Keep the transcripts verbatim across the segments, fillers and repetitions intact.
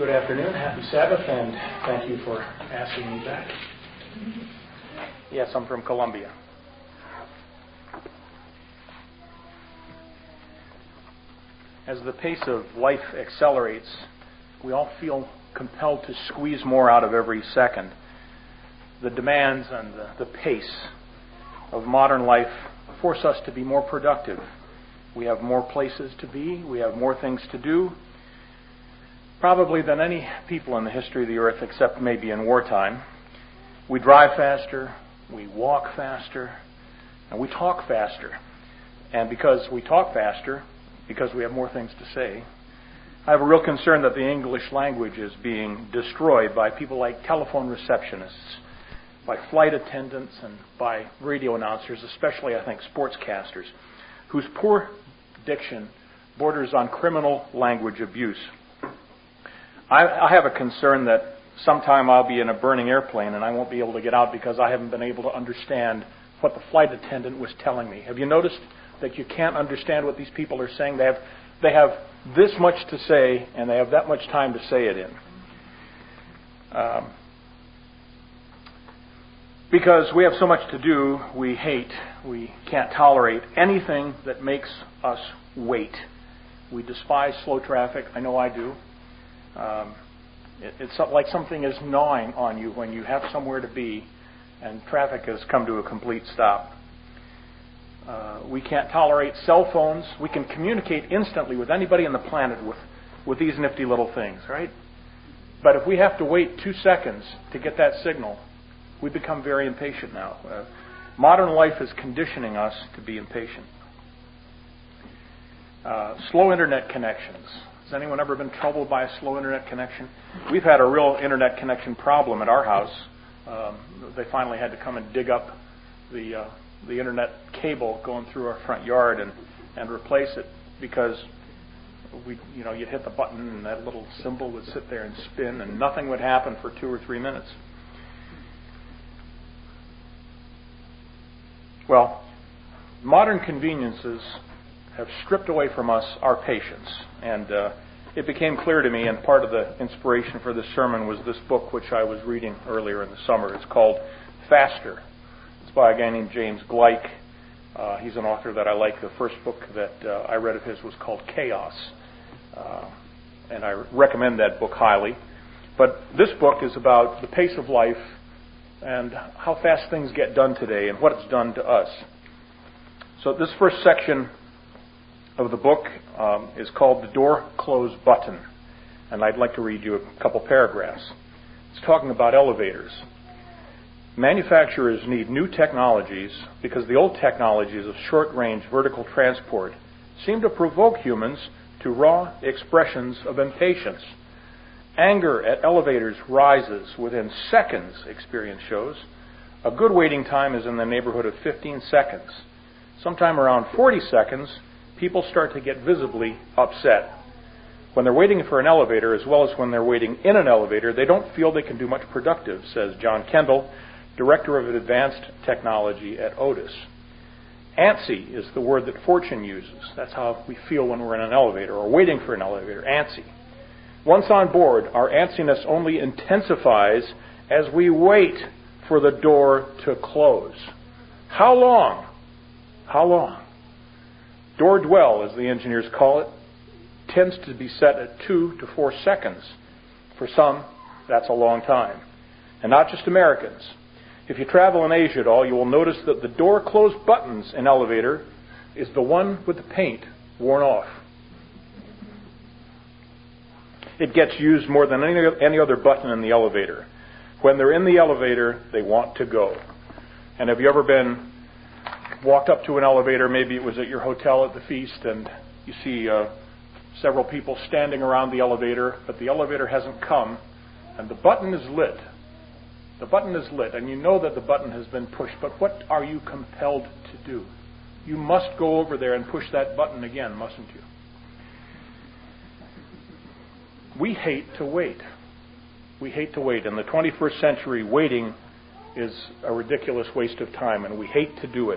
Good afternoon. Happy Sabbath, and thank you for asking me back. Yes, I'm from Columbia. As the pace of life accelerates, we all feel compelled to squeeze more out of every second. The demands and the, the pace of modern life force us to be more productive. We have more places to be. We have more things to do. Probably than any people in the history of the earth, except maybe in wartime. We drive faster, we walk faster, and we talk faster. And because we talk faster, because we have more things to say, I have a real concern that the English language is being destroyed by people like telephone receptionists, by flight attendants, and by radio announcers, especially, I think, sportscasters, whose poor diction borders on criminal language abuse. I, I have a concern that sometime I'll be in a burning airplane and I won't be able to get out because I haven't been able to understand what the flight attendant was telling me. Have you noticed that you can't understand what these people are saying? They have, they have this much to say, and they have that much time to say it in. Um, because we have so much to do, we hate, we can't tolerate anything that makes us wait. We despise slow traffic. I know I do. Um, it, it's like something is gnawing on you when you have somewhere to be and traffic has come to a complete stop. Uh, we can't tolerate cell phones. We can communicate instantly with anybody on the planet with, with these nifty little things, right? But if we have to wait two seconds to get that signal, we become very impatient now. Uh, modern life is conditioning us to be impatient. Uh, slow internet connections. Has anyone ever been troubled by a slow internet connection? We've had a real internet connection problem at our house. Um, they finally had to come and dig up the uh, the internet cable going through our front yard and, and replace it because we, you know, you'd hit the button and that little symbol would sit there and spin and nothing would happen for two or three minutes. Well, modern conveniences have stripped away from us our patience. And uh, it became clear to me, and part of the inspiration for this sermon was this book which I was reading earlier in the summer. It's called Faster. It's by a guy named James Gleick. Uh, he's an author that I like. The first book that uh, I read of his was called Chaos. Uh, and I recommend that book highly. But this book is about the pace of life and how fast things get done today and what it's done to us. So this first section of the book um, is called The Door Close Button. And I'd like to read you a couple paragraphs. It's talking about elevators. Manufacturers need new technologies because the old technologies of short-range vertical transport seem to provoke humans to raw expressions of impatience. Anger at elevators rises within seconds, experience shows. A good waiting time is in the neighborhood of fifteen seconds. Sometime around forty seconds, people start to get visibly upset. When they're waiting for an elevator, as well as when they're waiting in an elevator, they don't feel they can do much productive, says John Kendall, Director of Advanced Technology at Otis. Antsy is the word that Fortune uses. That's how we feel when we're in an elevator or waiting for an elevator, antsy. Once on board, our antsiness only intensifies as we wait for the door to close. How long? How long? Door dwell, as the engineers call it, tends to be set at two to four seconds. For some, that's a long time. And not just Americans. If you travel in Asia at all, you will notice that the door close buttons in elevator is the one with the paint worn off. It gets used more than any, any other button in the elevator. When they're in the elevator, they want to go. And have you ever been walked up to an elevator, maybe it was at your hotel at the feast, and you see uh, several people standing around the elevator, but the elevator hasn't come, and the button is lit. The button is lit, and you know that the button has been pushed, but what are you compelled to do? You must go over there and push that button again, mustn't you? We hate to wait. We hate to wait. In the twenty-first century, waiting is a ridiculous waste of time, and we hate to do it.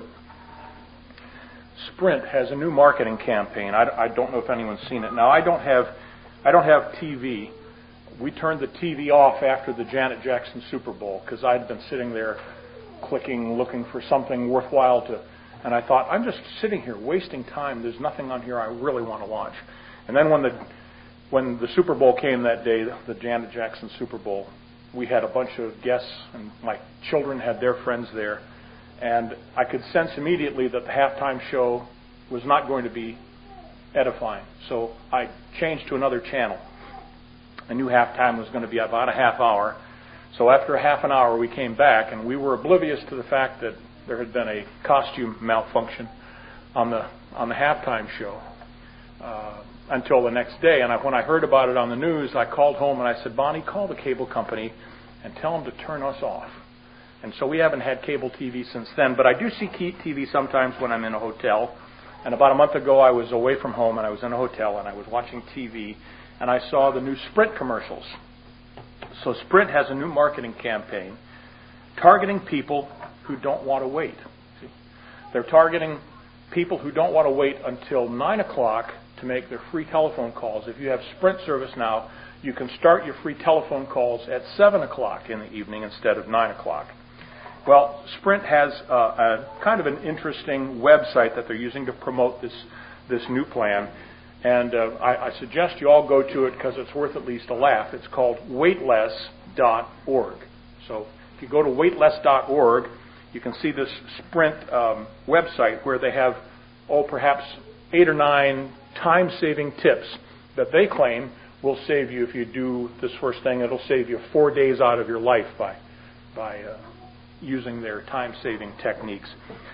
Sprint has a new marketing campaign. I, I don't know if anyone's seen it. Now, I don't have, I don't have T V, we turned the T V off after the Janet Jackson Super Bowl because I'd been sitting there clicking, looking for something worthwhile to, and I thought, I'm just sitting here wasting time. There's nothing on here I really want to watch. And then when the when the Super Bowl came that day, the Janet Jackson Super Bowl, we had a bunch of guests, and my children had their friends there, and I could sense immediately that the halftime show was not going to be edifying. So I changed to another channel. I knew halftime was going to be about a half hour. So after a half an hour, we came back, and we were oblivious to the fact that there had been a costume malfunction on the on the halftime show uh, until the next day. And I, when I heard about it on the news, I called home and I said, Bonnie, call the cable company and tell them to turn us off. And so we haven't had cable T V since then. But I do see T V sometimes when I'm in a hotel. And about a month ago, I was away from home, and I was in a hotel, and I was watching T V, and I saw the new Sprint commercials. So Sprint has a new marketing campaign targeting people who don't want to wait. See? They're targeting people who don't want to wait until nine o'clock to make their free telephone calls. If you have Sprint service now, you can start your free telephone calls at seven o'clock in the evening instead of nine o'clock. Well, Sprint has uh, a kind of an interesting website that they're using to promote this this new plan. And uh, I, I suggest you all go to it because it's worth at least a laugh. It's called wait less dot org. So if you go to wait less dot org, you can see this Sprint um, website where they have, oh, perhaps eight or nine time-saving tips that they claim will save you if you do this first thing. It'll save you four days out of your life by by uh, using their time-saving techniques.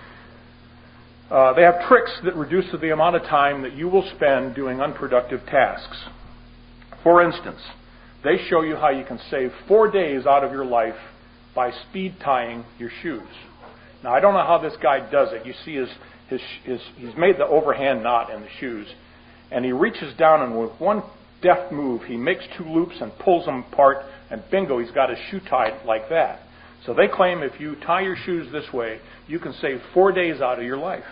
Uh, they have tricks that reduce the amount of time that you will spend doing unproductive tasks. For instance, they show you how you can save four days out of your life by speed tying your shoes. Now, I don't know how this guy does it. You see his, his, his he's made the overhand knot in the shoes, and he reaches down, and with one deft move, he makes two loops and pulls them apart, and bingo, he's got his shoe tied like that. So they claim if you tie your shoes this way, you can save four days out of your life.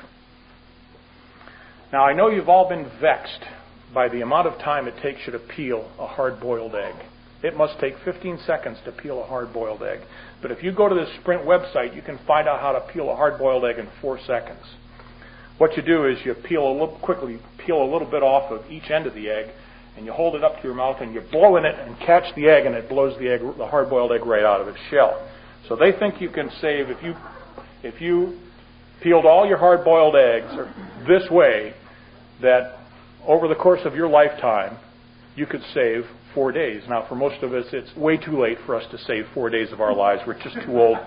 Now, I know you've all been vexed by the amount of time it takes you to peel a hard-boiled egg. It must take fifteen seconds to peel a hard-boiled egg. But if you go to the Sprint website, you can find out how to peel a hard-boiled egg in four seconds. What you do is you peel a little quickly, peel a little bit off of each end of the egg, and you hold it up to your mouth, and you blow in it and catch the egg, and it blows the egg, the hard-boiled egg right out of its shell. So they think you can save, if you if you peeled all your hard-boiled eggs this way, that over the course of your lifetime, you could save four days. Now, for most of us, it's way too late for us to save four days of our lives. We're just too old.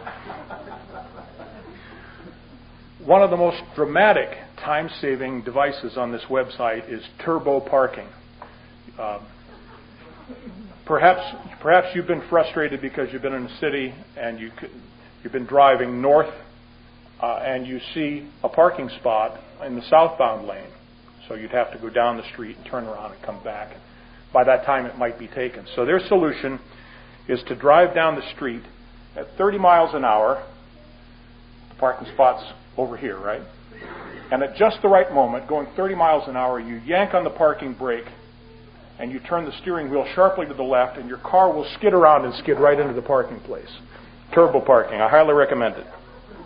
One of the most dramatic time-saving devices on this website is turbo parking. Um, perhaps, perhaps you've been frustrated because you've been in a city and you could, you've been driving north uh, and you see a parking spot in the southbound lane. So you'd have to go down the street and turn around and come back. By that time, it might be taken. So their solution is to drive down the street at thirty miles an hour. The parking spot's over here, right? And at just the right moment, going thirty miles an hour, you yank on the parking brake and you turn the steering wheel sharply to the left, and your car will skid around and skid right into the parking place. Turbo parking. I highly recommend it.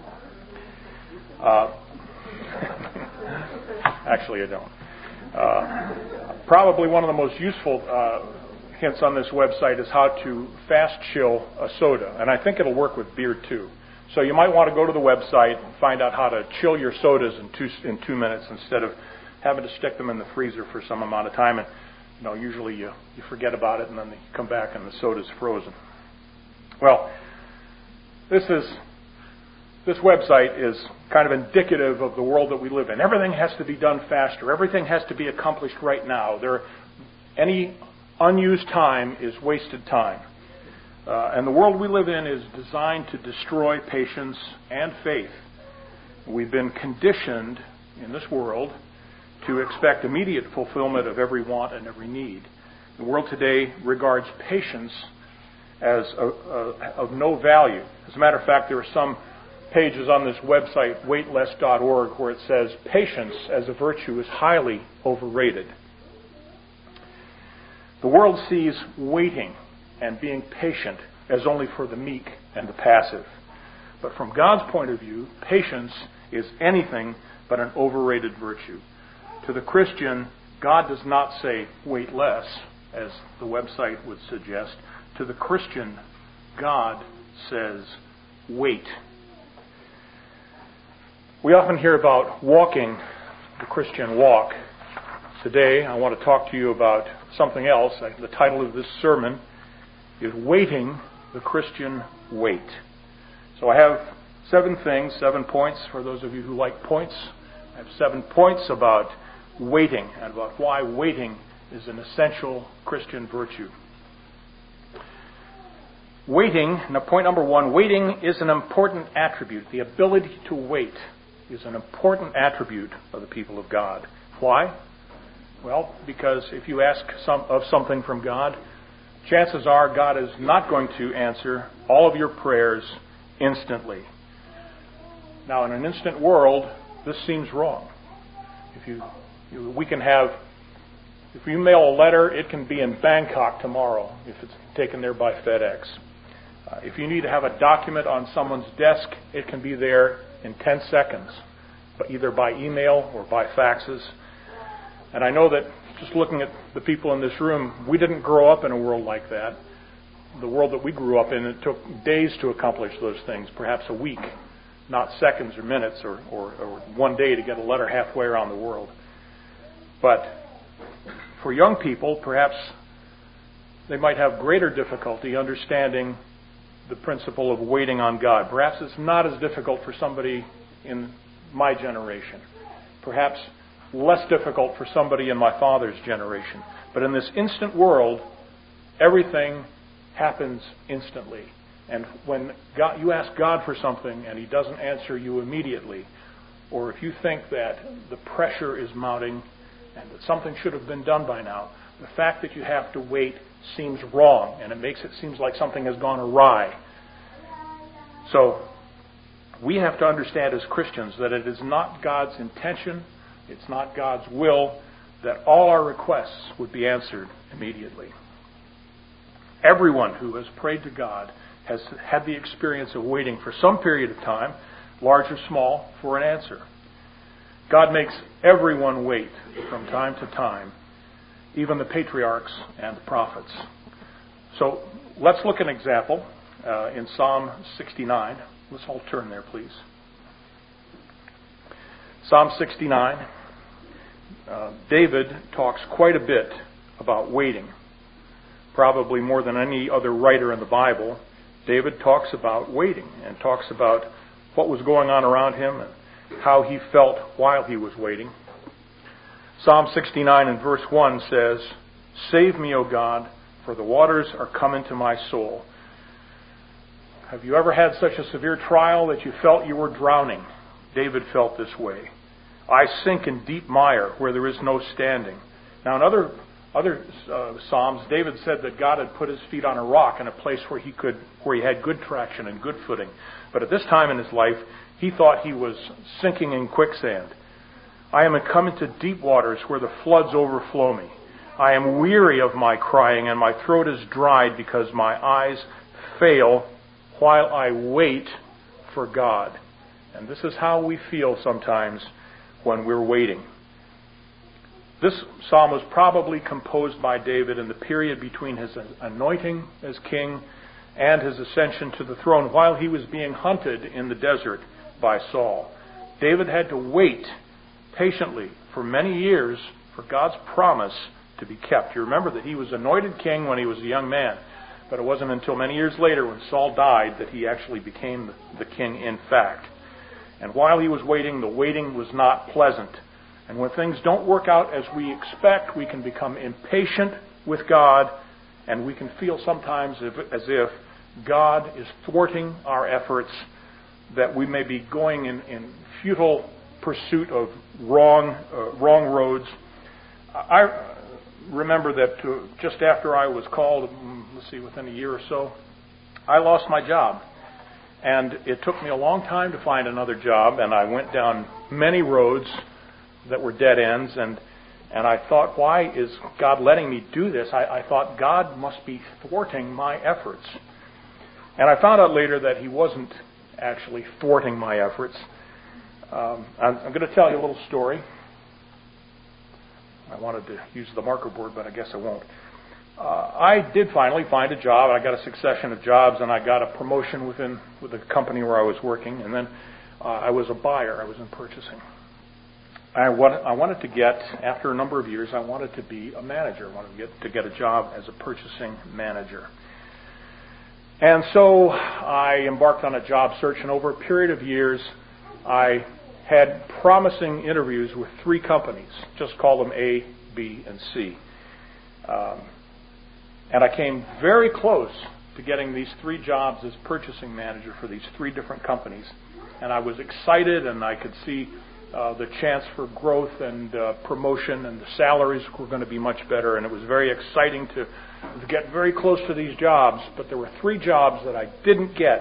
Uh, Actually, I don't. Uh, probably one of the most useful uh, hints on this website is how to fast chill a soda. And I think it'll work with beer, too. So you might want to go to the website and find out how to chill your sodas in two, in two minutes instead of having to stick them in the freezer for some amount of time. And, you know, usually you, you forget about it and then you come back and the soda's frozen. Well, this is... This website is kind of indicative of the world that we live in. Everything has to be done faster. Everything has to be accomplished right now. There, any unused time is wasted time. Uh, and the world we live in is designed to destroy patience and faith. We've been conditioned in this world to expect immediate fulfillment of every want and every need. The world today regards patience as a, a, of no value. As a matter of fact, there are some pages on this website, wait less dot org, where it says patience as a virtue is highly overrated. The world sees waiting and being patient as only for the meek and the passive. But from God's point of view, patience is anything but an overrated virtue. To the Christian, God does not say, wait less, as the website would suggest. To the Christian, God says, wait. We often hear about walking the Christian walk. Today, I want to talk to you about something else. The title of this sermon is Waiting the Christian Wait. So I have seven things, seven points for those of you who like points. I have seven points about waiting and about why waiting is an essential Christian virtue. Waiting, now point number one, waiting is an important attribute. The ability to wait is an important attribute of the people of God. Why? Well, because if you ask some of something from God, chances are God is not going to answer all of your prayers instantly. Now, in an instant world, this seems wrong. If you, you we can have, if you mail a letter, it can be in Bangkok tomorrow if it's taken there by FedEx. Uh, if you need to have a document on someone's desk, it can be there in ten seconds, but either by email or by faxes. And I know that just looking at the people in this room, we didn't grow up in a world like that. The world that we grew up in, it took days to accomplish those things, perhaps a week, not seconds or minutes or, or, or one day to get a letter halfway around the world. But for young people, perhaps they might have greater difficulty understanding the principle of waiting on God. Perhaps it's not as difficult for somebody in my generation. Perhaps less difficult for somebody in my father's generation. But in this instant world, everything happens instantly. And when God, you ask God for something and He doesn't answer you immediately, or if you think that the pressure is mounting and that something should have been done by now, the fact that you have to wait seems wrong, and it makes it seems like something has gone awry. So we have to understand as Christians that it is not God's intention, it's not God's will that all our requests would be answered immediately. Everyone who has prayed to God has had the experience of waiting for some period of time, large or small, for an answer. God makes everyone wait from time to time, even the patriarchs and the prophets. So let's look at an example uh, in Psalm sixty-nine. Let's all turn there, please. Psalm sixty-nine. Uh, David talks quite a bit about waiting. Probably more than any other writer in the Bible, David talks about waiting and talks about what was going on around him and how he felt while he was waiting. Psalm sixty-nine and verse one says, "Save me, O God, for the waters are come into my soul." Have you ever had such a severe trial that you felt you were drowning? David felt this way. "I sink in deep mire where there is no standing." Now in other other uh, Psalms, David said that God had put his feet on a rock in a place where he could, where he had good traction and good footing. But at this time in his life, he thought he was sinking in quicksand. "I am come into deep waters where the floods overflow me. I am weary of my crying, and my throat is dried because my eyes fail while I wait for God." And this is how we feel sometimes when we're waiting. This psalm was probably composed by David in the period between his anointing as king and his ascension to the throne while he was being hunted in the desert by Saul. David had to wait patiently for many years for God's promise to be kept. You remember that he was anointed king when he was a young man, but it wasn't until many years later when Saul died that he actually became the king in fact. And while he was waiting, the waiting was not pleasant. And when things don't work out as we expect, we can become impatient with God, and we can feel sometimes as if God is thwarting our efforts, that we may be going in, in futile pursuit of wrong uh, wrong roads. I remember that to, just after I was called, let's see, within a year or so, I lost my job. And it took me a long time to find another job, and I went down many roads that were dead ends, and And I thought, why is God letting me do this? I, I thought God must be thwarting my efforts. And I found out later that He wasn't actually thwarting my efforts. Um, I'm, I'm going to tell you a little story. I wanted to use the marker board, but I guess I won't. Uh, I did finally find a job. I got a succession of jobs, and I got a promotion within with the company where I was working. And then uh, I was a buyer. I was in purchasing. I wanted, I wanted to get, after a number of years, I wanted to be a manager. I wanted to get, to get a job as a purchasing manager. And so I embarked on a job search, and over a period of years, I had promising interviews with three companies. Just call them A, B, and C. Um, and I came very close to getting these three jobs as purchasing manager for these three different companies. And I was excited, and I could see Uh, the chance for growth and uh, promotion, and the salaries were going to be much better, and it was very exciting to, to get very close to these jobs. But there were three jobs that I didn't get.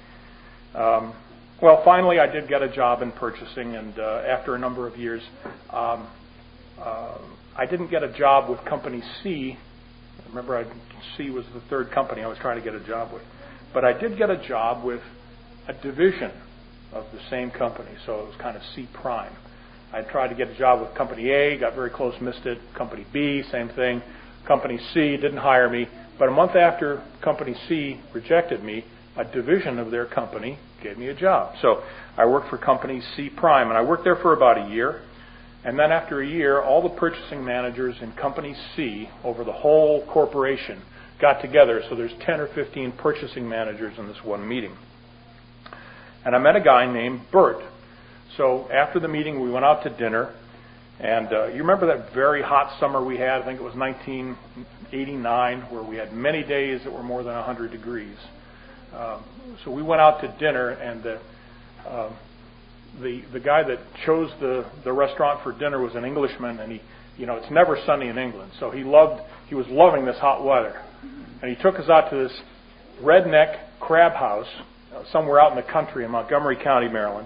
Um, well, finally, I did get a job in purchasing, and uh, after a number of years, um, uh, I didn't get a job with Company C. Remember, I, C was the third company I was trying to get a job with. But I did get a job with a division of the same company, so it was kind of C prime. I tried to get a job with Company A, got very close, missed it. Company B, same thing. Company C didn't hire me, but a month after Company C rejected me, a division of their company gave me a job. So I worked for Company C prime, and I worked there for about a year. And then after a year, all the purchasing managers in Company C over the whole corporation got together. So there's ten or fifteen purchasing managers in this one meeting. And I met a guy named Bert. So after the meeting, we went out to dinner. And uh, you remember that very hot summer we had? I think it was nineteen eighty-nine, where we had many days that were more than one hundred degrees. Um, so we went out to dinner, and the uh, the the guy that chose the, the restaurant for dinner was an Englishman, and he, you know, it's never sunny in England. So he loved he was loving this hot weather, and he took us out to this redneck crab house somewhere out in the country in Montgomery County, Maryland.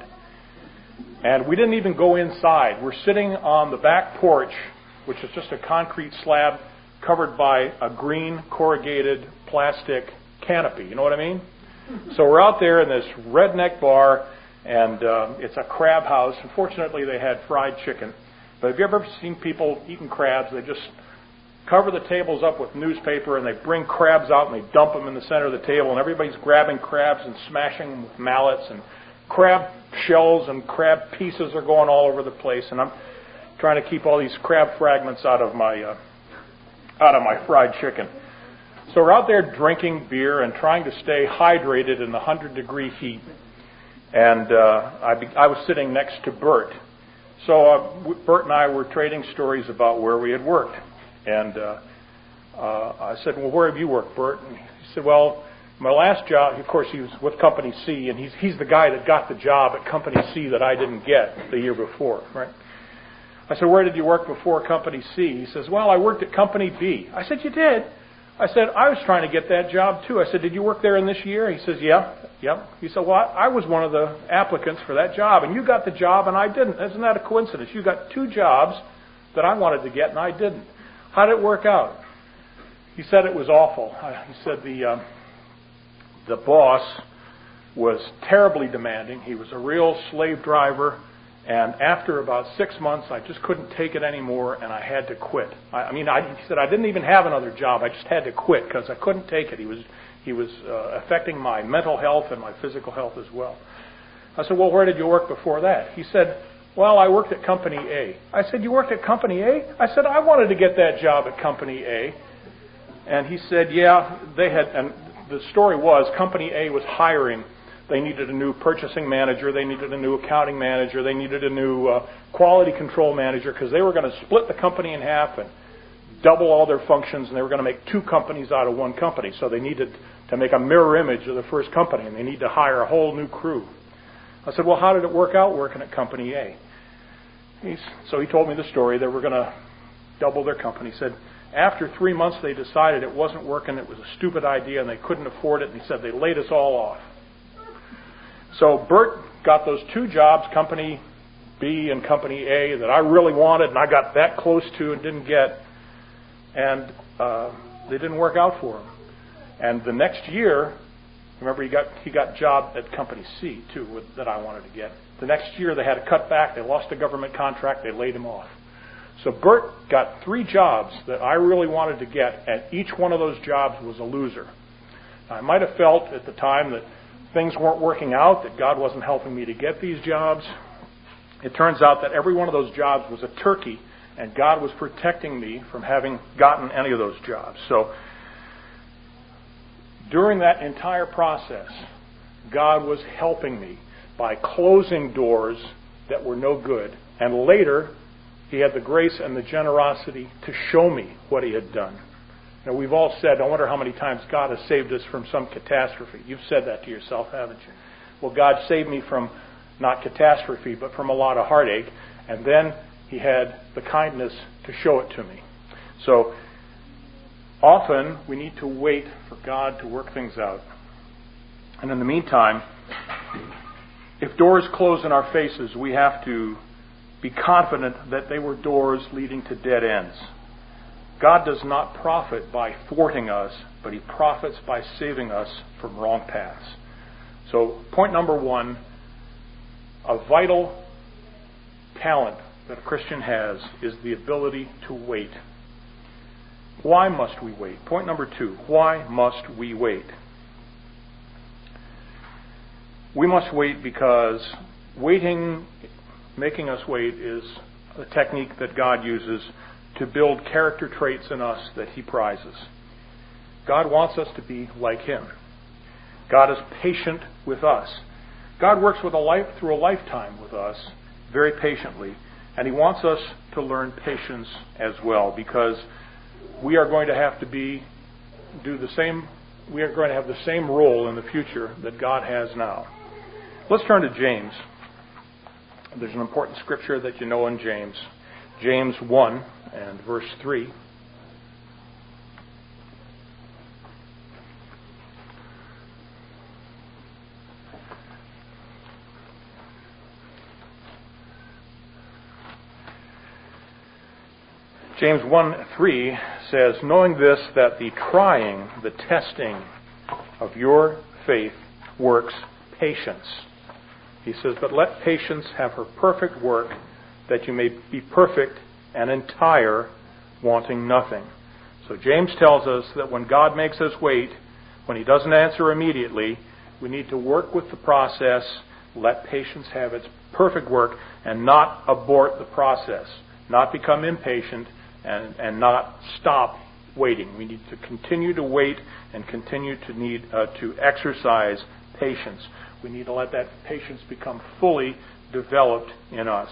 And we didn't even go inside. We're sitting on the back porch, which is just a concrete slab covered by a green corrugated plastic canopy. You know what I mean? So we're out there in this redneck bar, and uh, it's a crab house. Unfortunately, they had fried chicken. But have you ever seen people eating crabs? They just cover the tables up with newspaper, and they bring crabs out and they dump them in the center of the table, and everybody's grabbing crabs and smashing them with mallets, and crab shells and crab pieces are going all over the place, and I'm trying to keep all these crab fragments out of my uh, out of my fried chicken. So we're out there drinking beer and trying to stay hydrated in the one hundred degree heat, and uh, I, be, I was sitting next to Bert. So uh, Bert and I were trading stories about where we had worked. And uh, uh, I said, well, where have you worked, Bert? And he said, well, my last job, of course, he was with Company C, and he's he's the guy that got the job at Company C that I didn't get the year before, right? I said, where did you work before Company C? He says, well, I worked at Company B. I said, you did? I said, I was trying to get that job, too. I said, did you work there in this year? He says, yeah, yeah. He said, well, I was one of the applicants for that job, and you got the job, and I didn't. Isn't that a coincidence? You got two jobs that I wanted to get, and I didn't. How did it work out? He said it was awful. He said the uh, the boss was terribly demanding. He was a real slave driver, and after about six months, I just couldn't take it anymore, and I had to quit. I, I mean, I, he said I didn't even have another job. I just had to quit because I couldn't take it. He was he was uh, affecting my mental health and my physical health as well. I said, well, where did you work before that? He said, well, I worked at Company A. I said, you worked at Company A? I said, I wanted to get that job at Company A. And he said, yeah, they had, and the story was Company A was hiring. They needed a new purchasing manager. They needed a new accounting manager. They needed a new uh, quality control manager because they were going to split the company in half and double all their functions, and they were going to make two companies out of one company. So they needed to make a mirror image of the first company, and they need to hire a whole new crew. I said, well, how did it work out working at Company A? He's, so he told me the story. They were going to double their company. He said, after three months, they decided it wasn't working. It was a stupid idea, and they couldn't afford it. And he said they laid us all off. So Bert got those two jobs, Company B and company A that I really wanted and I got that close to and didn't get, and uh, they didn't work out for him. And the next year, remember he got he got a job at company C too with, that I wanted to get. The next year they had to cut back. They lost a government contract. They laid him off. So Bert got three jobs that I really wanted to get, and each one of those jobs was a loser. I might have felt at the time that things weren't working out, that God wasn't helping me to get these jobs. It turns out that every one of those jobs was a turkey, and God was protecting me from having gotten any of those jobs. So during that entire process, God was helping me by closing doors that were no good. And later, He had the grace and the generosity to show me what He had done. Now, we've all said, I wonder how many times God has saved us from some catastrophe. You've said that to yourself, haven't you? Well, God saved me from not catastrophe, but from a lot of heartache. And then He had the kindness to show it to me. So, often we need to wait for God to work things out. And in the meantime, if doors close in our faces, we have to be confident that they were doors leading to dead ends. God does not profit by thwarting us, but He profits by saving us from wrong paths. So, point number one, a vital talent that a Christian has is the ability to wait. Why must we wait? Point number two, why must we wait? We must wait because waiting, making us wait, is a technique that God uses to build character traits in us that He prizes. God wants us to be like Him. God is patient with us. God works with a life through a lifetime with us very patiently, and He wants us to learn patience as well, because we are going to have to be do the same. We are going to have the same role in the future that God has now. Let's turn to James. There's an important scripture that you know in James. James one and verse three. James one three says, knowing this, that the trying, the testing of your faith works patience. He says, but let patience have her perfect work, that you may be perfect and entire, wanting nothing. So James tells us that when God makes us wait, when He doesn't answer immediately, we need to work with the process, let patience have its perfect work, and not abort the process, not become impatient, and, and not stop waiting. We need to continue to wait and continue to need uh, to exercise patience. We need to let that patience become fully developed in us.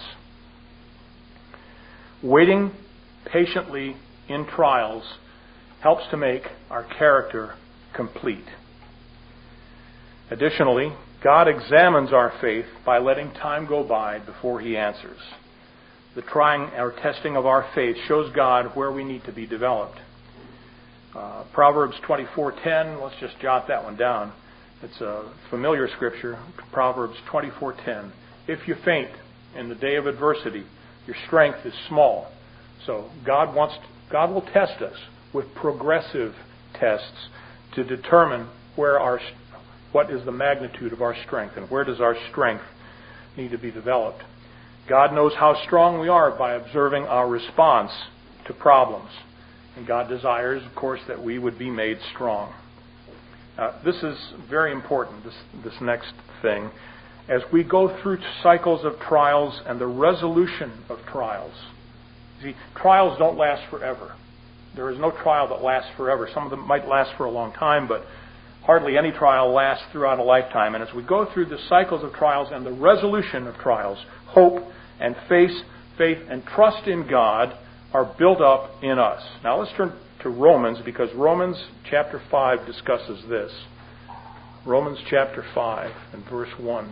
Waiting patiently in trials helps to make our character complete. Additionally, God examines our faith by letting time go by before He answers. The trying or testing of our faith shows God where we need to be developed. Uh, Proverbs twenty-four ten, let's just jot that one down. It's a familiar scripture, Proverbs twenty-four ten. If you faint in the day of adversity, your strength is small. So God wants, God will test us with progressive tests to determine where our, what is the magnitude of our strength and where does our strength need to be developed. God knows how strong we are by observing our response to problems. And God desires, of course, that we would be made strong. Uh, this is very important, this, this next thing. As we go through cycles of trials and the resolution of trials. See, trials don't last forever. There is no trial that lasts forever. Some of them might last for a long time, but hardly any trial lasts throughout a lifetime. And as we go through the cycles of trials and the resolution of trials, hope and faith, faith and trust in God are built up in us. Now let's turn to Romans, because Romans chapter five discusses this. Romans chapter five and verse one.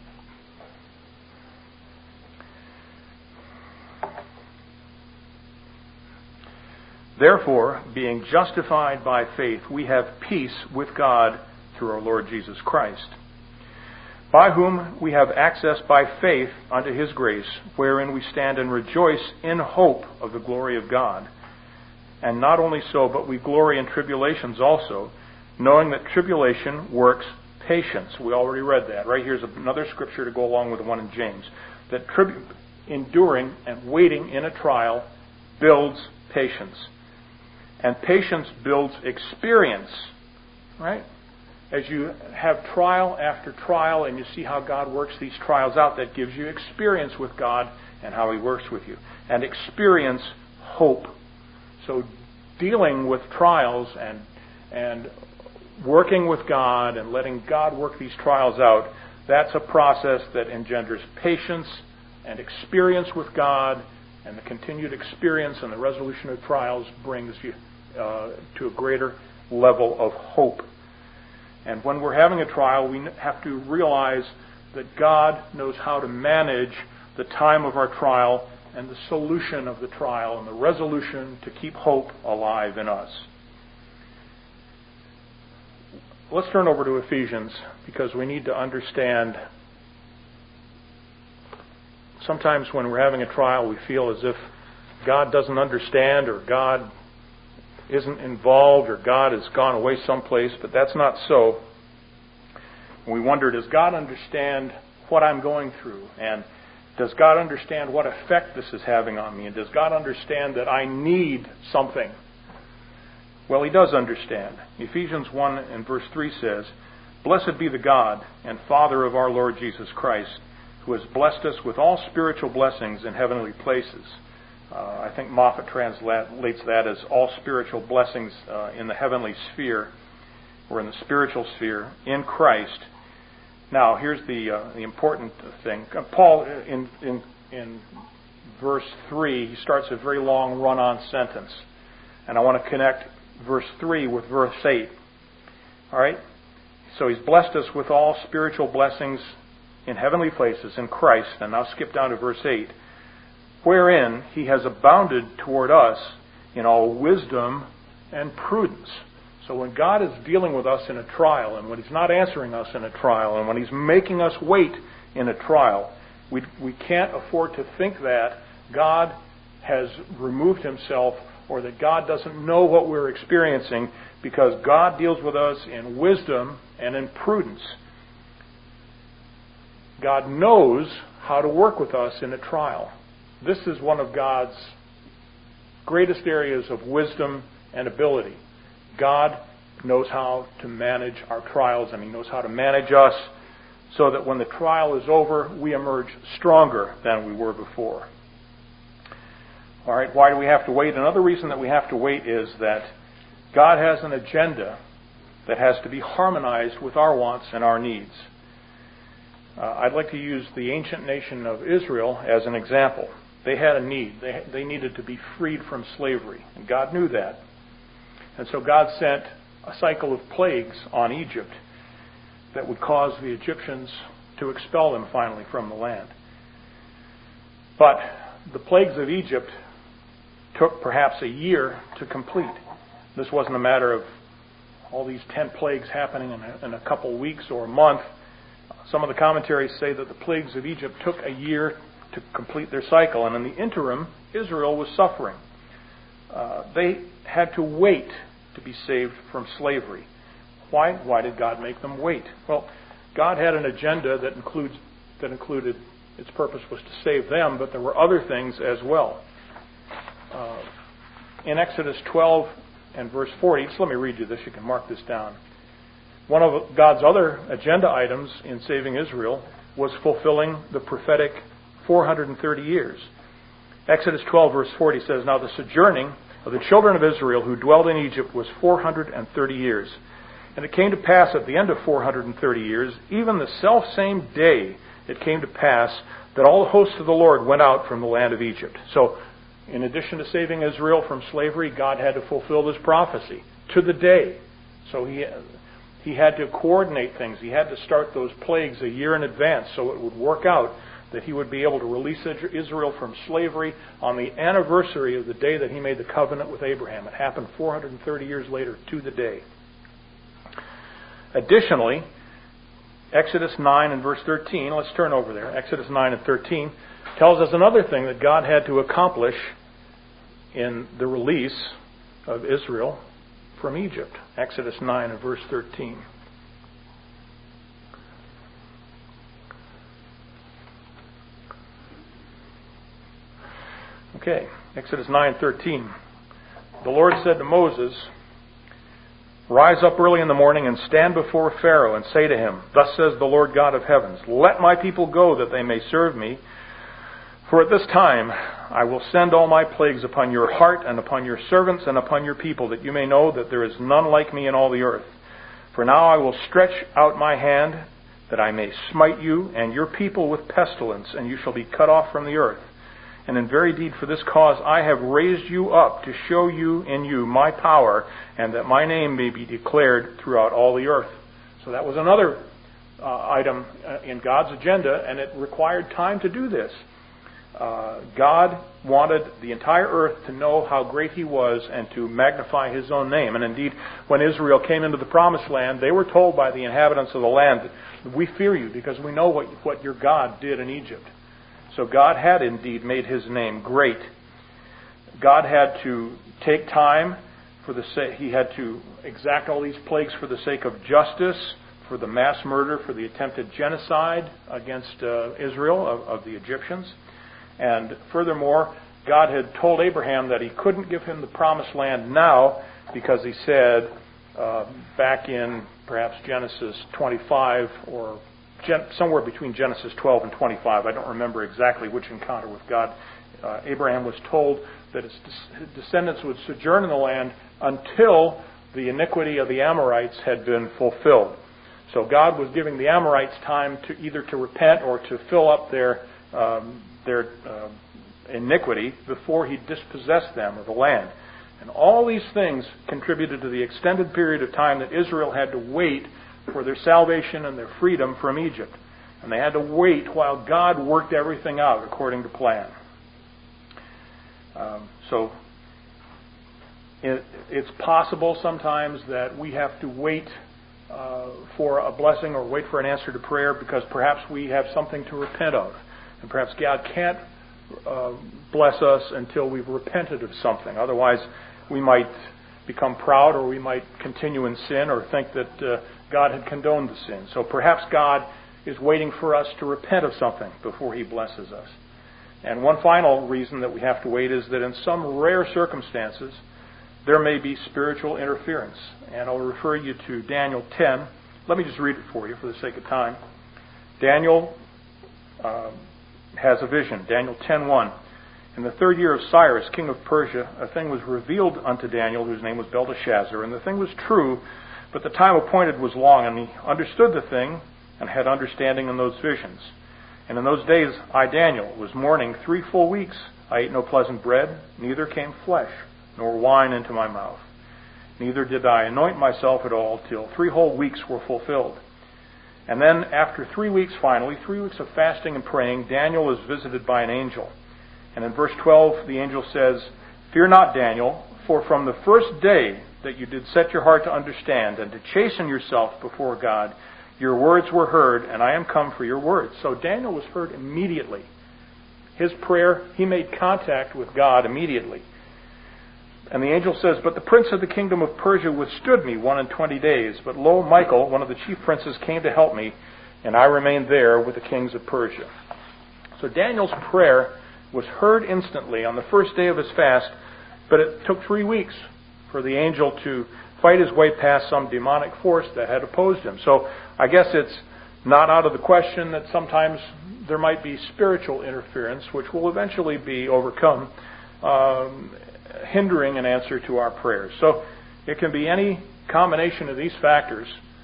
Therefore, being justified by faith, we have peace with God through our Lord Jesus Christ, by whom we have access by faith unto his grace, wherein we stand and rejoice in hope of the glory of God. And not only so, but we glory in tribulations also, knowing that tribulation works patience. We already read that. Right here's another scripture to go along with the one in James. That tribu- enduring and waiting in a trial builds patience. And patience builds experience. Right? As you have trial after trial and you see how God works these trials out, that gives you experience with God and how he works with you. And experience hope. So dealing with trials and and working with God and letting God work these trials out, that's a process that engenders patience and experience with God, and the continued experience and the resolution of trials brings you uh, to a greater level of hope. And when we're having a trial, we have to realize that God knows how to manage the time of our trial and the solution of the trial and the resolution to keep hope alive in us. Let's turn over to Ephesians, because we need to understand. Sometimes when we're having a trial, we feel as if God doesn't understand, or God isn't involved, or God has gone away someplace, but that's not so. We wonder, does God understand what I'm going through? And does God understand what effect this is having on me? And does God understand that I need something? Well, he does understand. Ephesians one and verse three says, "Blessed be the God and Father of our Lord Jesus Christ, who has blessed us with all spiritual blessings in heavenly places." Uh, I think Moffat translates that as all spiritual blessings uh, in the heavenly sphere, or in the spiritual sphere, in Christ. Now, here's the uh, the important thing. Paul, in, in in verse three, he starts a very long run-on sentence. And I want to connect verse three with verse eight. All right? So he's blessed us with all spiritual blessings in heavenly places in Christ. And now skip down to verse eight. Wherein he has abounded toward us in all wisdom and prudence. So when God is dealing with us in a trial, and when he's not answering us in a trial, and when he's making us wait in a trial, we we can't afford to think that God has removed himself, or that God doesn't know what we're experiencing, because God deals with us in wisdom and in prudence. God knows how to work with us in a trial. This is one of God's greatest areas of wisdom and ability. God knows how to manage our trials, and he knows how to manage us so that when the trial is over, we emerge stronger than we were before. All right, why do we have to wait? Another reason that we have to wait is that God has an agenda that has to be harmonized with our wants and our needs. Uh, I'd like to use the ancient nation of Israel as an example. They had a need. They, they needed to be freed from slavery, and God knew that. And so God sent a cycle of plagues on Egypt that would cause the Egyptians to expel them finally from the land. But the plagues of Egypt took perhaps a year to complete. This wasn't a matter of all these ten plagues happening in a, in a couple weeks or a month. Some of the commentaries say that the plagues of Egypt took a year to complete their cycle, and in the interim, Israel was suffering. Uh, they had to wait to be saved from slavery. Why? Why did God make them wait? Well, God had an agenda that includes that included its purpose was to save them, but there were other things as well. Uh, in Exodus twelve and verse forty, just let me read you this. You can mark this down. One of God's other agenda items in saving Israel was fulfilling the prophetic four hundred thirty years. Exodus twelve verse forty says, "Now the sojourning of the children of Israel who dwelled in Egypt was four hundred thirty years. And it came to pass at the end of four hundred thirty years, even the selfsame day it came to pass, that all the hosts of the Lord went out from the land of Egypt." So, in addition to saving Israel from slavery, God had to fulfill this prophecy to the day. So he he had to coordinate things. He had to start those plagues a year in advance so it would work out that he would be able to release Israel from slavery on the anniversary of the day that he made the covenant with Abraham. It happened four hundred thirty years later to the day. Additionally, Exodus nine and verse thirteen, let's turn over there. Exodus nine and thirteen tells us another thing that God had to accomplish in the release of Israel from Egypt. Exodus nine and verse thirteen. Okay, Exodus nine thirteen. The Lord said to Moses, "Rise up early in the morning and stand before Pharaoh and say to him, 'Thus says the Lord God of heavens, let my people go that they may serve me. For at this time I will send all my plagues upon your heart and upon your servants and upon your people, that you may know that there is none like me in all the earth. For now I will stretch out my hand that I may smite you and your people with pestilence, and you shall be cut off from the earth. And in very deed for this cause I have raised you up, to show you in you my power, and that my name may be declared throughout all the earth.'" So that was another uh, item in God's agenda, and it required time to do this. Uh, God wanted the entire earth to know how great He was and to magnify His own name. And indeed, when Israel came into the Promised Land, they were told by the inhabitants of the land, "We fear you because we know what, what your God did in Egypt." So God had indeed made His name great. God had to take time for the sake, He had to exact all these plagues for the sake of justice, for the mass murder, for the attempted genocide against uh, Israel of, of the Egyptians. And furthermore, God had told Abraham that He couldn't give him the Promised Land now, because He said uh, back in perhaps Genesis twenty-five, or Gen- somewhere between Genesis twelve and twenty-five, I don't remember exactly which encounter with God, uh, Abraham was told that his, des- his descendants would sojourn in the land until the iniquity of the Amorites had been fulfilled. So God was giving the Amorites time to either to repent or to fill up their um, their uh, iniquity before He dispossessed them of the land. And all these things contributed to the extended period of time that Israel had to wait for their salvation and their freedom from Egypt. And they had to wait while God worked everything out according to plan. Um, so it, it's possible sometimes that we have to wait uh, for a blessing or wait for an answer to prayer because perhaps we have something to repent of. And perhaps God can't uh, bless us until we've repented of something. Otherwise, we might become proud, or we might continue in sin, or think that uh, God had condoned the sin. So perhaps God is waiting for us to repent of something before He blesses us. And one final reason that we have to wait is that in some rare circumstances, there may be spiritual interference. And I'll refer you to Daniel ten. Let me just read it for you for the sake of time. Daniel uh, has a vision. Daniel ten one. In the third year of Cyrus, king of Persia, a thing was revealed unto Daniel, whose name was Belteshazzar. And the thing was true, but the time appointed was long, and he understood the thing and had understanding in those visions. And in those days I, Daniel, was mourning three full weeks. I ate no pleasant bread, neither came flesh, nor wine into my mouth. Neither did I anoint myself at all, till three whole weeks were fulfilled. And then, after three weeks finally, three weeks of fasting and praying, Daniel was visited by an angel. And in verse twelve, the angel says, "Fear not, Daniel, for from the first day that you did set your heart to understand and to chasten yourself before God, your words were heard, and I am come for your words." So Daniel was heard immediately. His prayer, he made contact with God immediately. And the angel says, "But the prince of the kingdom of Persia withstood me one and twenty days. But lo, Michael, one of the chief princes, came to help me, and I remained there with the kings of Persia." So Daniel's prayer was heard instantly on the first day of his fast, but it took three weeks for the angel to fight his way past some demonic force that had opposed him. So I guess it's not out of the question that sometimes there might be spiritual interference, which will eventually be overcome, um, hindering an answer to our prayers. So it can be any combination of these factors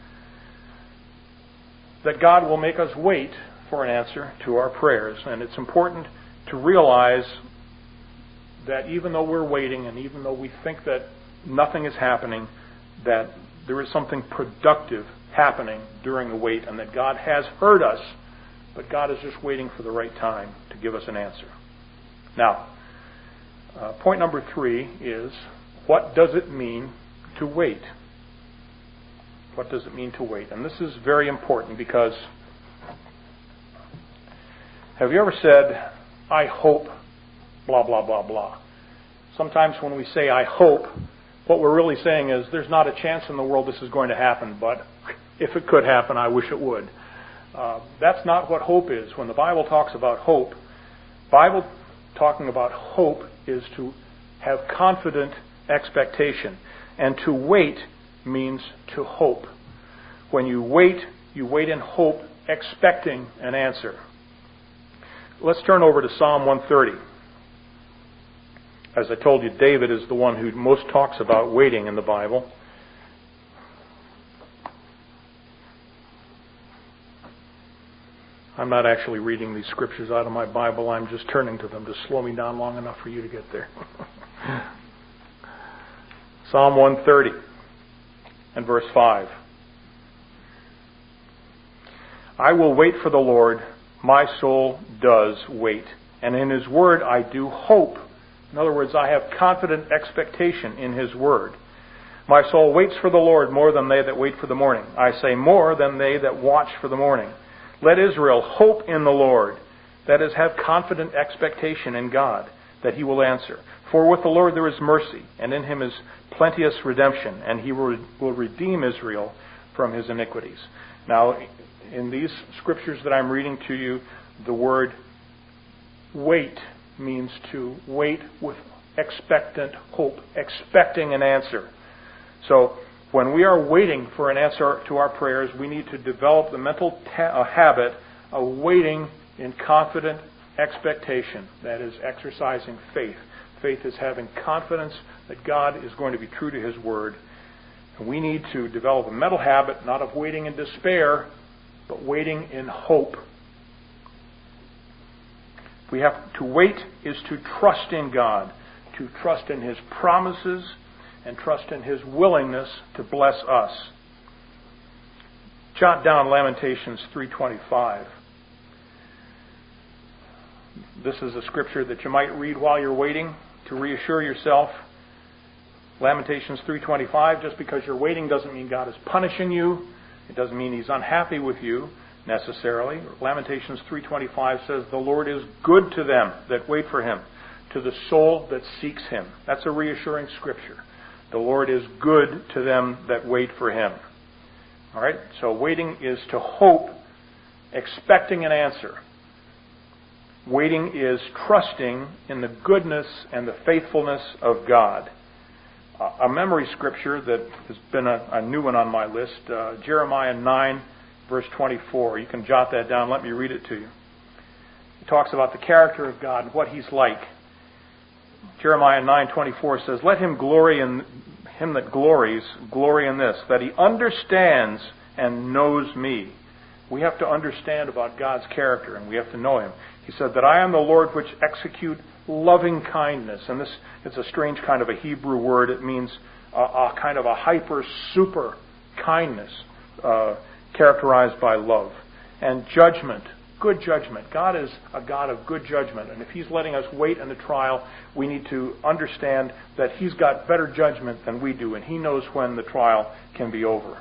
that God will make us wait for an answer to our prayers. And it's important to realize that even though we're waiting, and even though we think that nothing is happening, that there is something productive happening during the wait, and that God has heard us, but God is just waiting for the right time to give us an answer. Now, uh, point number three is, what does it mean to wait? What does it mean to wait? And this is very important because have you ever said, I hope, blah, blah, blah, blah? Sometimes when we say, I hope, what we're really saying is, there's not a chance in the world this is going to happen, but if it could happen, I wish it would. Uh, that's not what hope is. When the Bible talks about hope, Bible talking about hope is to have confident expectation. And to wait means to hope. When you wait, you wait in hope, expecting an answer. Let's turn over to Psalm one thirty. As I told you, David is the one who most talks about waiting in the Bible. I'm not actually reading these scriptures out of my Bible. I'm just turning to them to slow me down long enough for you to get there. Psalm one thirty and verse five. I will wait for the Lord. My soul does wait. And in His word I do hope. In other words, I have confident expectation in His word. My soul waits for the Lord more than they that wait for the morning. I say more than they that watch for the morning. Let Israel hope in the Lord. That is, have confident expectation in God, that He will answer. For with the Lord there is mercy, and in Him is plenteous redemption, and He will redeem Israel from his iniquities. Now, in these scriptures that I'm reading to you, the word wait means to wait with expectant hope, expecting an answer. So, when we are waiting for an answer to our prayers, we need to develop the mental ta- habit of waiting in confident expectation. That is exercising faith. Faith is having confidence that God is going to be true to His word. And we need to develop a mental habit, not of waiting in despair, but waiting in hope. We have to wait is to trust in God, to trust in His promises, and trust in His willingness to bless us. Jot down Lamentations three twenty-five. This is a scripture that you might read while you're waiting to reassure yourself. Lamentations three twenty-five, just because you're waiting doesn't mean God is punishing you. It doesn't mean He's unhappy with you necessarily. Lamentations three twenty-five says, the Lord is good to them that wait for Him, to the soul that seeks Him. That's a reassuring scripture. The Lord is good to them that wait for Him. All right? So waiting is to hope, expecting an answer. Waiting is trusting in the goodness and the faithfulness of God. Uh, a memory scripture that has been a, a new one on my list, uh, Jeremiah nine, verse twenty-four. You can jot that down. Let me read it to you. It talks about the character of God and what He's like. Jeremiah nine twenty-four says, let him glory in him that glories, glory in this, that he understands and knows me. We have to understand about God's character, and we have to know Him. He said that I am the Lord which execute loving kindness. And this is a strange kind of a Hebrew word. It means a, a kind of a hyper, super kindness uh, characterized by love. And judgment, good judgment. God is a God of good judgment. And if He's letting us wait in the trial, we need to understand that He's got better judgment than we do. And He knows when the trial can be over.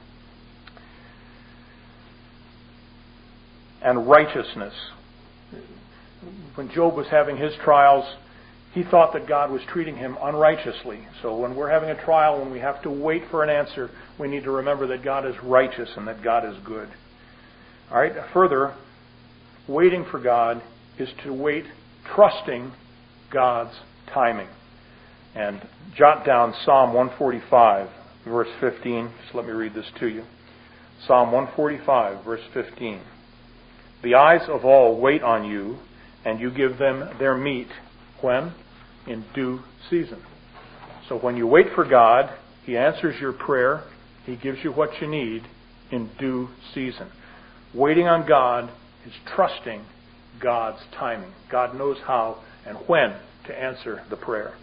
And righteousness. When Job was having his trials, he thought that God was treating him unrighteously. So when we're having a trial, when we have to wait for an answer, we need to remember that God is righteous and that God is good. All right. Further, waiting for God is to wait trusting God's timing. And jot down Psalm one forty-five, verse fifteen. Just let me read this to you. Psalm one forty-five, verse fifteen. The eyes of all wait on you, and you give them their meat. When? In due season. So when you wait for God, He answers your prayer. He gives you what you need in due season. Waiting on God is trusting God's timing. God knows how and when to answer the prayer.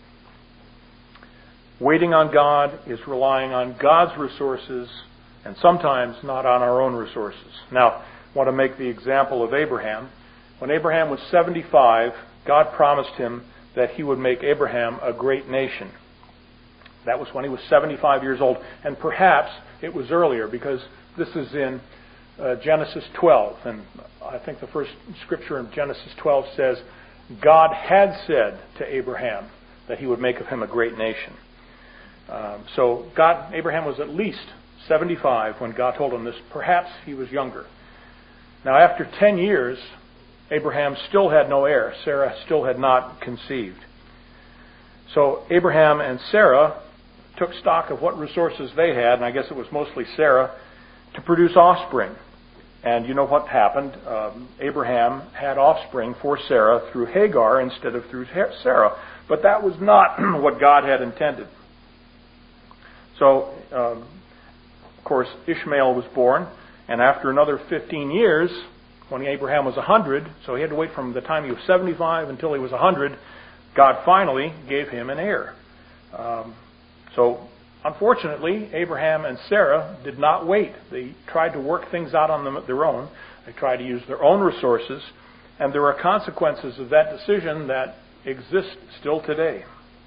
Waiting on God is relying on God's resources and sometimes not on our own resources. Now, I want to make the example of Abraham. When Abraham was seventy-five, God promised him that He would make Abraham a great nation. That was when he was seventy-five years old. And perhaps it was earlier, because this is in uh, Genesis twelve. And I think the first scripture in Genesis twelve says, God had said to Abraham that he would make of him a great nation. Um, so God, Abraham was at least seventy-five when God told him this. Perhaps he was younger. Now, after ten years, Abraham still had no heir. Sarah still had not conceived. So Abraham and Sarah took stock of what resources they had, and I guess it was mostly Sarah, to produce offspring. And you know what happened? Um, Abraham had offspring for Sarah through Hagar instead of through Sarah. But that was not what God had intended. So, um, of course, Ishmael was born, and after another fifteen years, when Abraham was one hundred, so he had to wait from the time he was seventy-five until he was one hundred, God finally gave him an heir. Um, so, unfortunately, Abraham and Sarah did not wait. They tried to work things out on them, their own. They tried to use their own resources, and there are consequences of that decision that exist still today.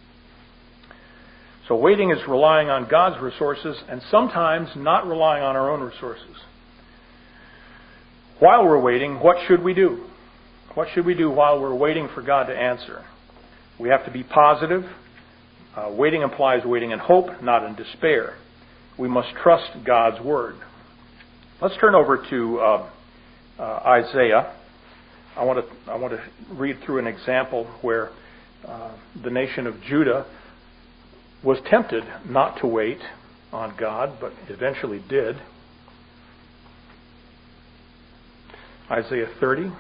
So waiting is relying on God's resources and sometimes not relying on our own resources. While we're waiting, what should we do? What should we do while we're waiting for God to answer? We have to be positive. Uh, waiting implies waiting in hope, not in despair. We must trust God's Word. Let's turn over to uh, uh, Isaiah. I want to I want to read through an example where uh, the nation of Judah was tempted not to wait on God, but eventually did. Isaiah thirty.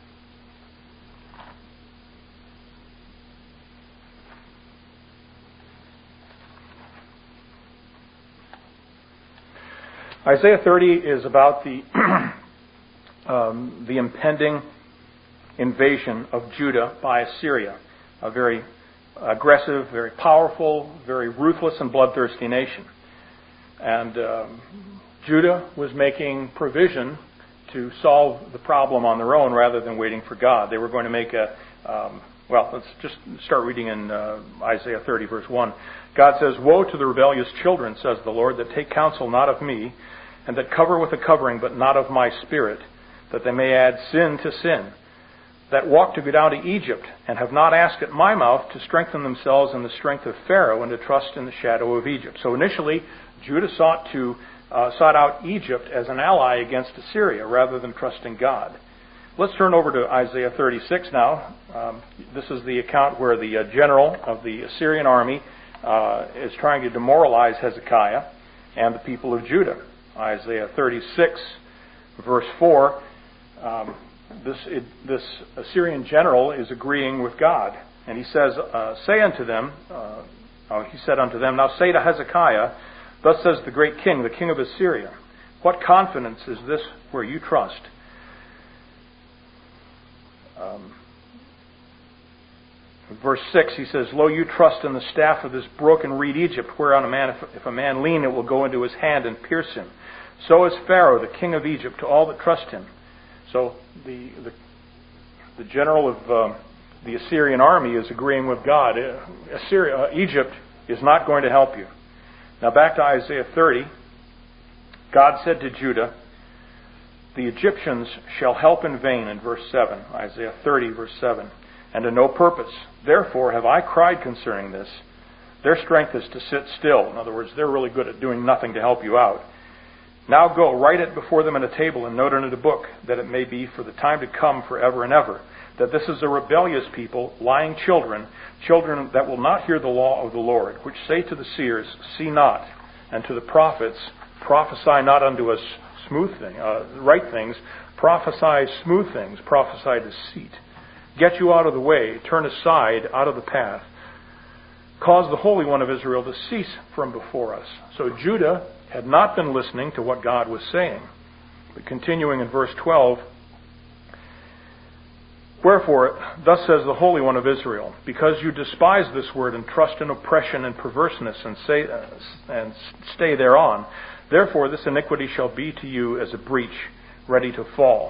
Isaiah thirty is about the um, the impending invasion of Judah by Assyria, a very aggressive, very powerful, very ruthless and bloodthirsty nation. And um, Judah was making provision to solve the problem on their own rather than waiting for God. They were going to make a, um, well, let's just start reading in uh, Isaiah thirty, verse one. God says, "Woe to the rebellious children, says the Lord, that take counsel not of me, and that cover with a covering, but not of my spirit, that they may add sin to sin, that walk to go down to Egypt, and have not asked at my mouth to strengthen themselves in the strength of Pharaoh, and to trust in the shadow of Egypt." So initially, Judah sought to uh, sought out Egypt as an ally against Assyria, rather than trusting God. Let's turn over to Isaiah thirty-six now. Um, this is the account where the uh, general of the Assyrian army uh, is trying to demoralize Hezekiah and the people of Judah. Isaiah thirty-six, verse four. Um, This it, this Assyrian general is agreeing with God, and he says, uh, "Say unto them," uh, oh, he said unto them, "Now say to Hezekiah, thus says the great king, the king of Assyria, what confidence is this where you trust?" Um, verse six, he says, "Lo, you trust in the staff of this broken reed Egypt, whereon a man, if, if a man lean, it will go into his hand and pierce him. So is Pharaoh, the king of Egypt, to all that trust him." So the the, the general of uh, the Assyrian army is agreeing with God. Assyria, uh, Egypt is not going to help you. Now back to Isaiah thirty. God said to Judah, "The Egyptians shall help in vain," in verse seven. Isaiah thirty, verse seven. "And to no purpose. Therefore have I cried concerning this. Their strength is to sit still." In other words, they're really good at doing nothing to help you out. "Now go, write it before them in a table and note it in a book, that it may be for the time to come forever and ever, that this is a rebellious people, lying children, children that will not hear the law of the Lord, which say to the seers, see not, and to the prophets, prophesy not unto us smooth things, uh, right things, prophesy smooth things, prophesy deceit. Get you out of the way, turn aside out of the path. Cause the Holy One of Israel to cease from before us." So Judah had not been listening to what God was saying. But continuing in verse twelve, "Wherefore, thus says the Holy One of Israel, because you despise this word and trust in oppression and perverseness and say uh, and stay thereon, therefore this iniquity shall be to you as a breach ready to fall."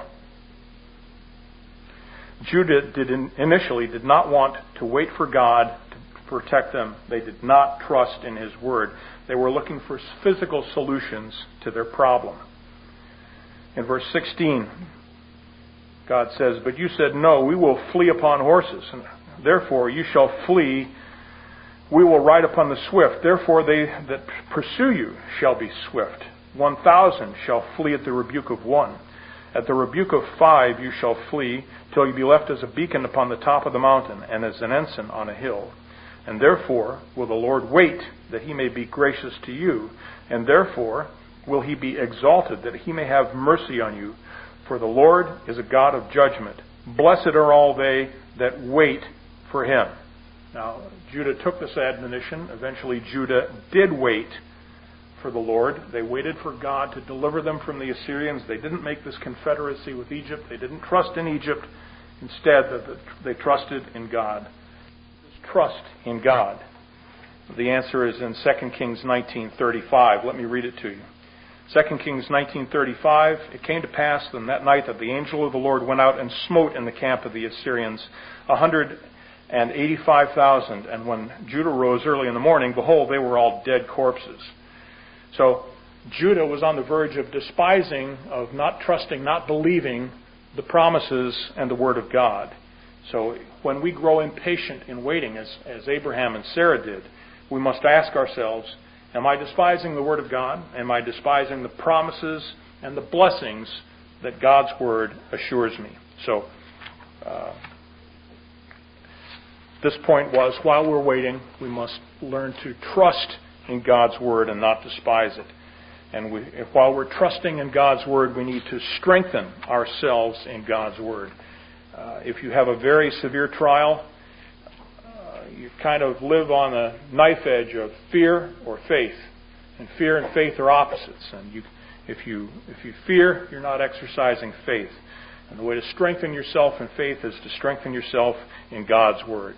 Judah did in, initially did not want to wait for God to protect them. They did not trust in His word. They were looking for physical solutions to their problem. In verse sixteen, God says, "But you said, 'No, we will flee upon horses. And therefore you shall flee. We will ride upon the swift. Therefore they that pursue you shall be swift. One thousand shall flee at the rebuke of one. At the rebuke of five you shall flee, till you be left as a beacon upon the top of the mountain, and as an ensign on a hill. And therefore will the Lord wait, that He may be gracious to you. And therefore will He be exalted, that He may have mercy on you. For the Lord is a God of judgment. Blessed are all they that wait for Him.'" Now, Judah took this admonition. Eventually, Judah did wait for the Lord. They waited for God to deliver them from the Assyrians. They didn't make this confederacy with Egypt. They didn't trust in Egypt. Instead, they trusted in God. Trust in God. The answer is in Second Kings nineteen thirty-five. Let me read it to you. Second Kings nineteen thirty-five, "It came to pass then that night that the angel of the Lord went out and smote in the camp of the Assyrians a hundred and eighty-five thousand. And when Judah rose early in the morning, behold, they were all dead corpses." So Judah was on the verge of despising, of not trusting, not believing the promises and the Word of God. So when we grow impatient in waiting, as, as Abraham and Sarah did, we must ask ourselves, am I despising the Word of God? Am I despising the promises and the blessings that God's Word assures me? So uh, this point was, while we're waiting, we must learn to trust in God's Word and not despise it. And we, if while we're trusting in God's Word, we need to strengthen ourselves in God's Word. Uh, if you have a very severe trial, uh, you kind of live on a knife edge of fear or faith. And fear and faith are opposites. And you, if you if you fear, you're not exercising faith. And the way to strengthen yourself in faith is to strengthen yourself in God's Word.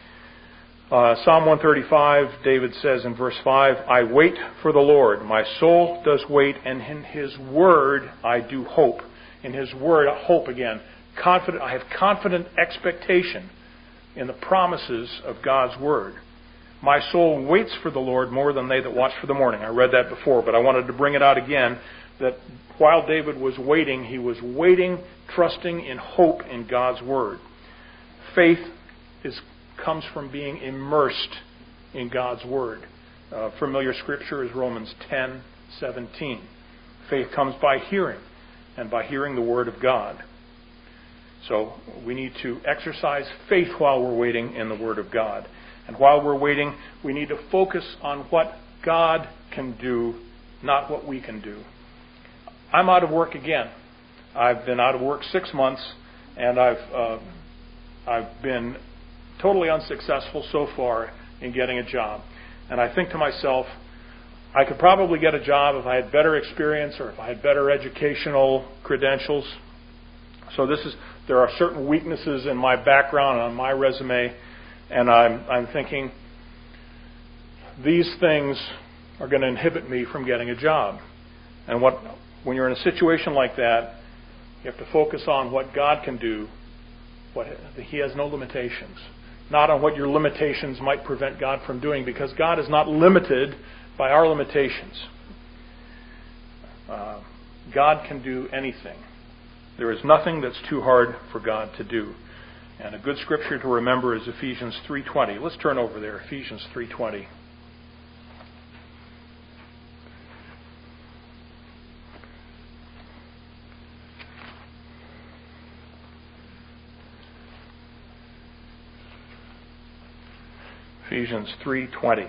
Uh, Psalm one thirty-five, David says in verse five, "I wait for the Lord. My soul does wait, and in His word I do hope." In His word, hope again. Confident, I have confident expectation in the promises of God's word. My soul waits for the Lord more than they that watch for the morning. I read that before, but I wanted to bring it out again, that while David was waiting, he was waiting, trusting in hope in God's word. Faith is comes from being immersed in God's word. Uh, familiar scripture is Romans ten seventeen. Faith comes by hearing, and by hearing the word of God. So we need to exercise faith while we're waiting in the word of God. And while we're waiting, we need to focus on what God can do, not what we can do. I'm out of work again. I've been out of work six months, and I've uh, I've been totally unsuccessful so far in getting a job. And I think to myself, I could probably get a job if I had better experience or if I had better educational credentials. So this is there are certain weaknesses in my background on my resume, and I'm I'm thinking these things are going to inhibit me from getting a job. And what when you're in a situation like that, you have to focus on what God can do. What He has no limitations. Not on what your limitations might prevent God from doing, because God is not limited by our limitations. Uh, God can do anything. There is nothing that's too hard for God to do. And a good scripture to remember is Ephesians three twenty. Let's turn over there, Ephesians three twenty. Ephesians three twenty.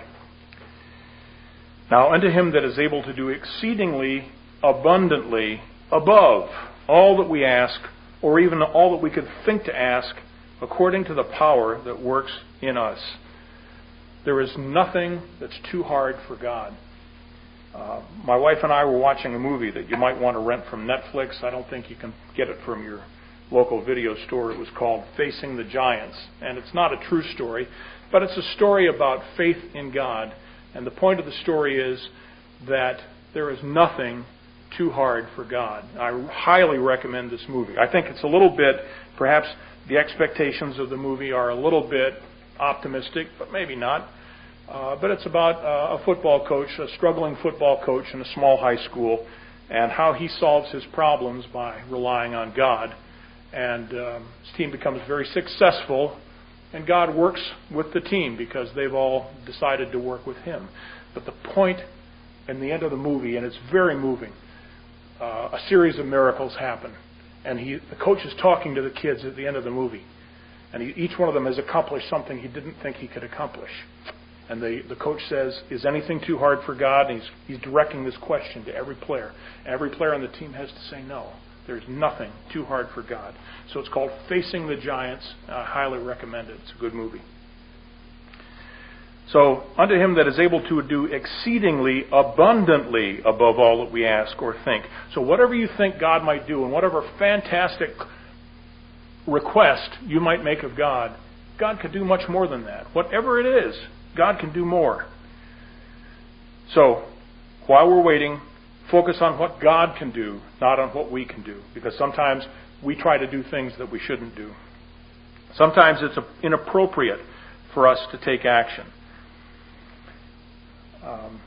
"Now unto Him that is able to do exceedingly abundantly above all that we ask, or even all that we could think to ask, according to the power that works in us." There is nothing that's too hard for God. Uh, my wife and I were watching a movie that you might want to rent from Netflix. I don't think you can get it from your local video store. It was called Facing the Giants. And it's not a true story, but it's a story about faith in God. And the point of the story is that there is nothing too hard for God. I highly recommend this movie. I think it's a little bit, perhaps the expectations of the movie are a little bit optimistic, but maybe not. Uh, but it's about uh, a football coach, a struggling football coach in a small high school, and how he solves his problems by relying on God. And um, his team becomes very successful, and God works with the team because they've all decided to work with him. But the point in the end of the movie, and it's very moving, uh, a series of miracles happen. And he, the coach is talking to the kids at the end of the movie. And he, each one of them has accomplished something he didn't think he could accomplish. And the, the coach says, is anything too hard for God? And he's, he's directing this question to every player. Every player on the team has to say no. There's nothing too hard for God. So it's called Facing the Giants. I highly recommend it. It's a good movie. So, unto him that is able to do exceedingly abundantly above all that we ask or think. So whatever you think God might do, and whatever fantastic request you might make of God, God could do much more than that. Whatever it is, God can do more. So, while we're waiting, focus on what God can do, not on what we can do. Because sometimes we try to do things that we shouldn't do. Sometimes it's inappropriate for us to take action. Um,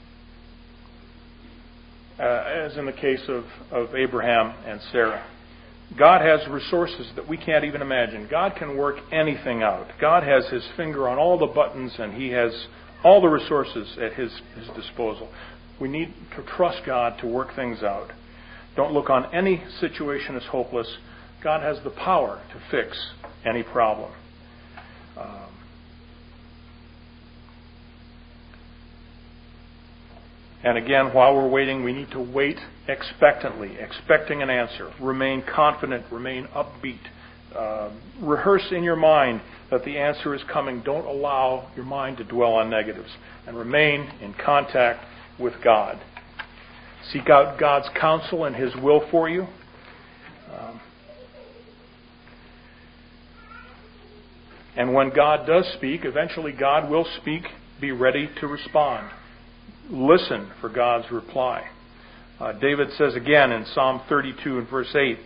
uh, as in the case of, of Abraham and Sarah. God has resources that we can't even imagine. God can work anything out. God has his finger on all the buttons, and he has all the resources at his, his disposal. We need to trust God to work things out. Don't look on any situation as hopeless. God has the power to fix any problem. Um, And again, while we're waiting, we need to wait expectantly, expecting an answer. Remain confident, remain upbeat. Uh, rehearse in your mind that the answer is coming. Don't allow your mind to dwell on negatives. And remain in contact with God. Seek out God's counsel and his will for you. Um, and when God does speak, eventually God will speak. Be ready to respond. Listen for God's reply. Uh, David says again in Psalm thirty-two and verse eight,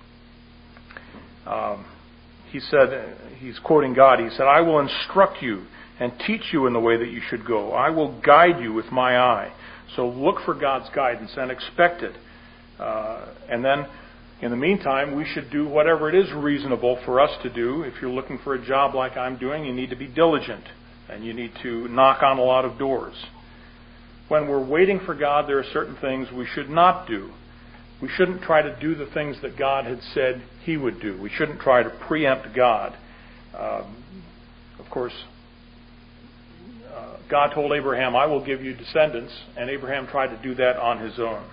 um, he said, he's quoting God, he said, I will instruct you and teach you in the way that you should go. I will guide you with my eye. So look for God's guidance and expect it. Uh, and then, in the meantime, we should do whatever it is reasonable for us to do. If you're looking for a job like I'm doing, you need to be diligent and you need to knock on a lot of doors. When we're waiting for God, there are certain things we should not do. We shouldn't try to do the things that God had said he would do. We shouldn't try to preempt God. Um, of course, uh, God told Abraham, I will give you descendants, and Abraham tried to do that on his own.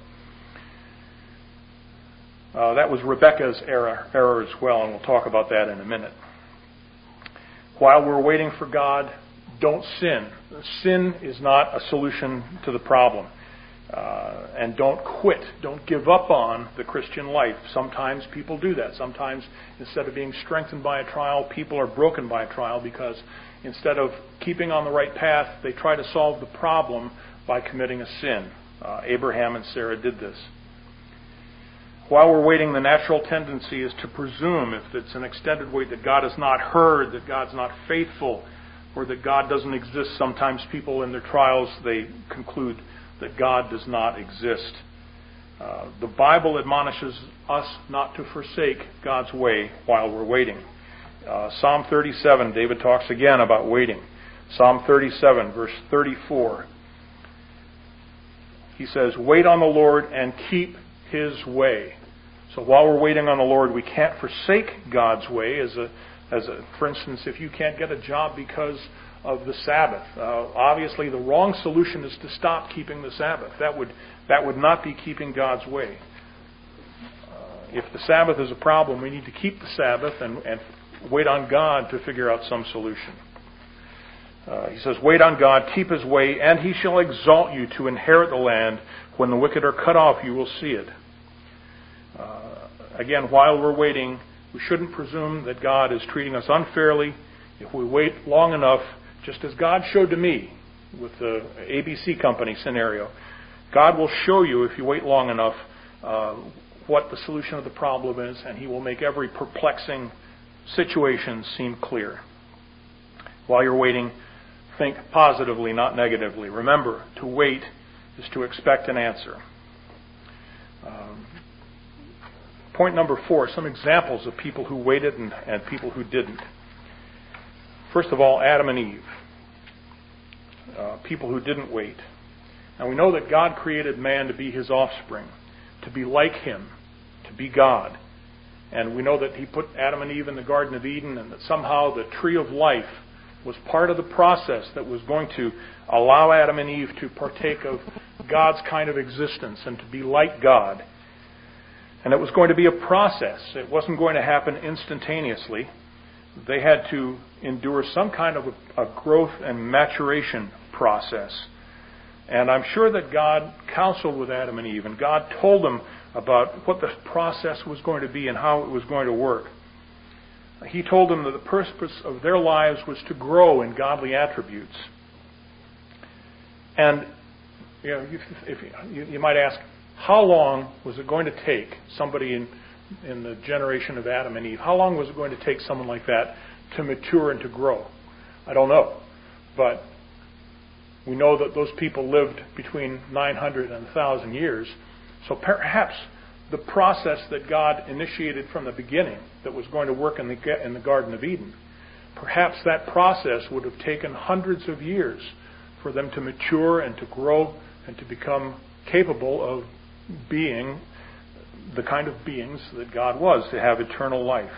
Uh, that was Rebekah's error, error as well, and we'll talk about that in a minute. While we're waiting for God, don't sin. Sin is not a solution to the problem. Uh, and don't quit. Don't give up on the Christian life. Sometimes people do that. Sometimes instead of being strengthened by a trial, people are broken by a trial because instead of keeping on the right path, they try to solve the problem by committing a sin. Uh, Abraham and Sarah did this. While we're waiting, the natural tendency is to presume, if it's an extended wait, that God has not heard, that God's not faithful, or that God doesn't exist. Sometimes people in their trials, they conclude that God does not exist. Uh, the Bible admonishes us not to forsake God's way while we're waiting. Uh, Psalm thirty-seven, David talks again about waiting. Psalm thirty-seven, verse thirty-four. He says, wait on the Lord and keep his way. So while we're waiting on the Lord, we can't forsake God's way. As a As a, for instance, if you can't get a job because of the Sabbath, uh, obviously the wrong solution is to stop keeping the Sabbath. That would that would not be keeping God's way. Uh, if the Sabbath is a problem, we need to keep the Sabbath and, and wait on God to figure out some solution. Uh, he says, wait on God, keep his way, and he shall exalt you to inherit the land. When the wicked are cut off, you will see it. Uh, again, while we're waiting, we shouldn't presume that God is treating us unfairly. If we wait long enough, just as God showed to me with the A B C company scenario, God will show you, if you wait long enough, uh, what the solution of the problem is, and he will make every perplexing situation seem clear. While you're waiting, think positively, not negatively. Remember, to wait is to expect an answer. Um, point number four, some examples of people who waited and, and people who didn't. First of all, Adam and Eve. Uh, people who didn't wait. And we know that God created man to be his offspring, to be like him, to be God. And we know that he put Adam and Eve in the Garden of Eden, and that somehow the tree of life was part of the process that was going to allow Adam and Eve to partake of God's kind of existence and to be like God. And it was going to be a process. It wasn't going to happen instantaneously. They had to endure some kind of a, a growth and maturation process. And I'm sure that God counseled with Adam and Eve, and God told them about what the process was going to be and how it was going to work. He told them that the purpose of their lives was to grow in godly attributes. And you know, if, if, you, you might ask, how long was it going to take somebody in, in the generation of Adam and Eve, how long was it going to take someone like that to mature and to grow? I don't know. But we know that those people lived between nine hundred and one thousand years. So perhaps the process that God initiated from the beginning that was going to work in the, in the Garden of Eden, perhaps that process would have taken hundreds of years for them to mature and to grow and to become capable of being the kind of beings that God was, to have eternal life.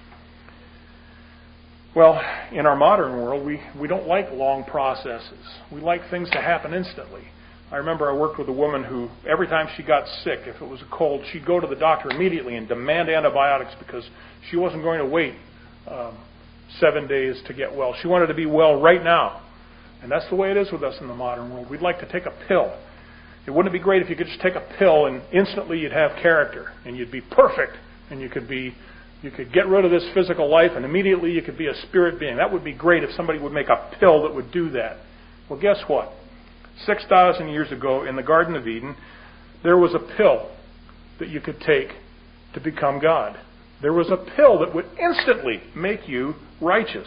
Well, in our modern world, we, we don't like long processes. We like things to happen instantly. I remember I worked with a woman who, every time she got sick, if it was a cold, she'd go to the doctor immediately and demand antibiotics because she wasn't going to wait um, seven days to get well. She wanted to be well right now. And that's the way it is with us in the modern world. We'd like to take a pill. It wouldn't it be great if you could just take a pill and instantly you'd have character and you'd be perfect and you could be you could get rid of this physical life and immediately you could be a spirit being. That would be great if somebody would make a pill that would do that. Well, guess what? six thousand years ago in the Garden of Eden, there was a pill that you could take to become God. There was a pill that would instantly make you righteous.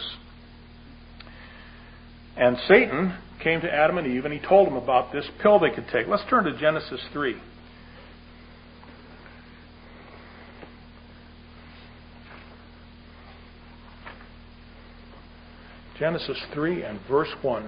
And Satan came to Adam and Eve and he told them about this pill they could take. Let's turn to Genesis three. Genesis three and verse one.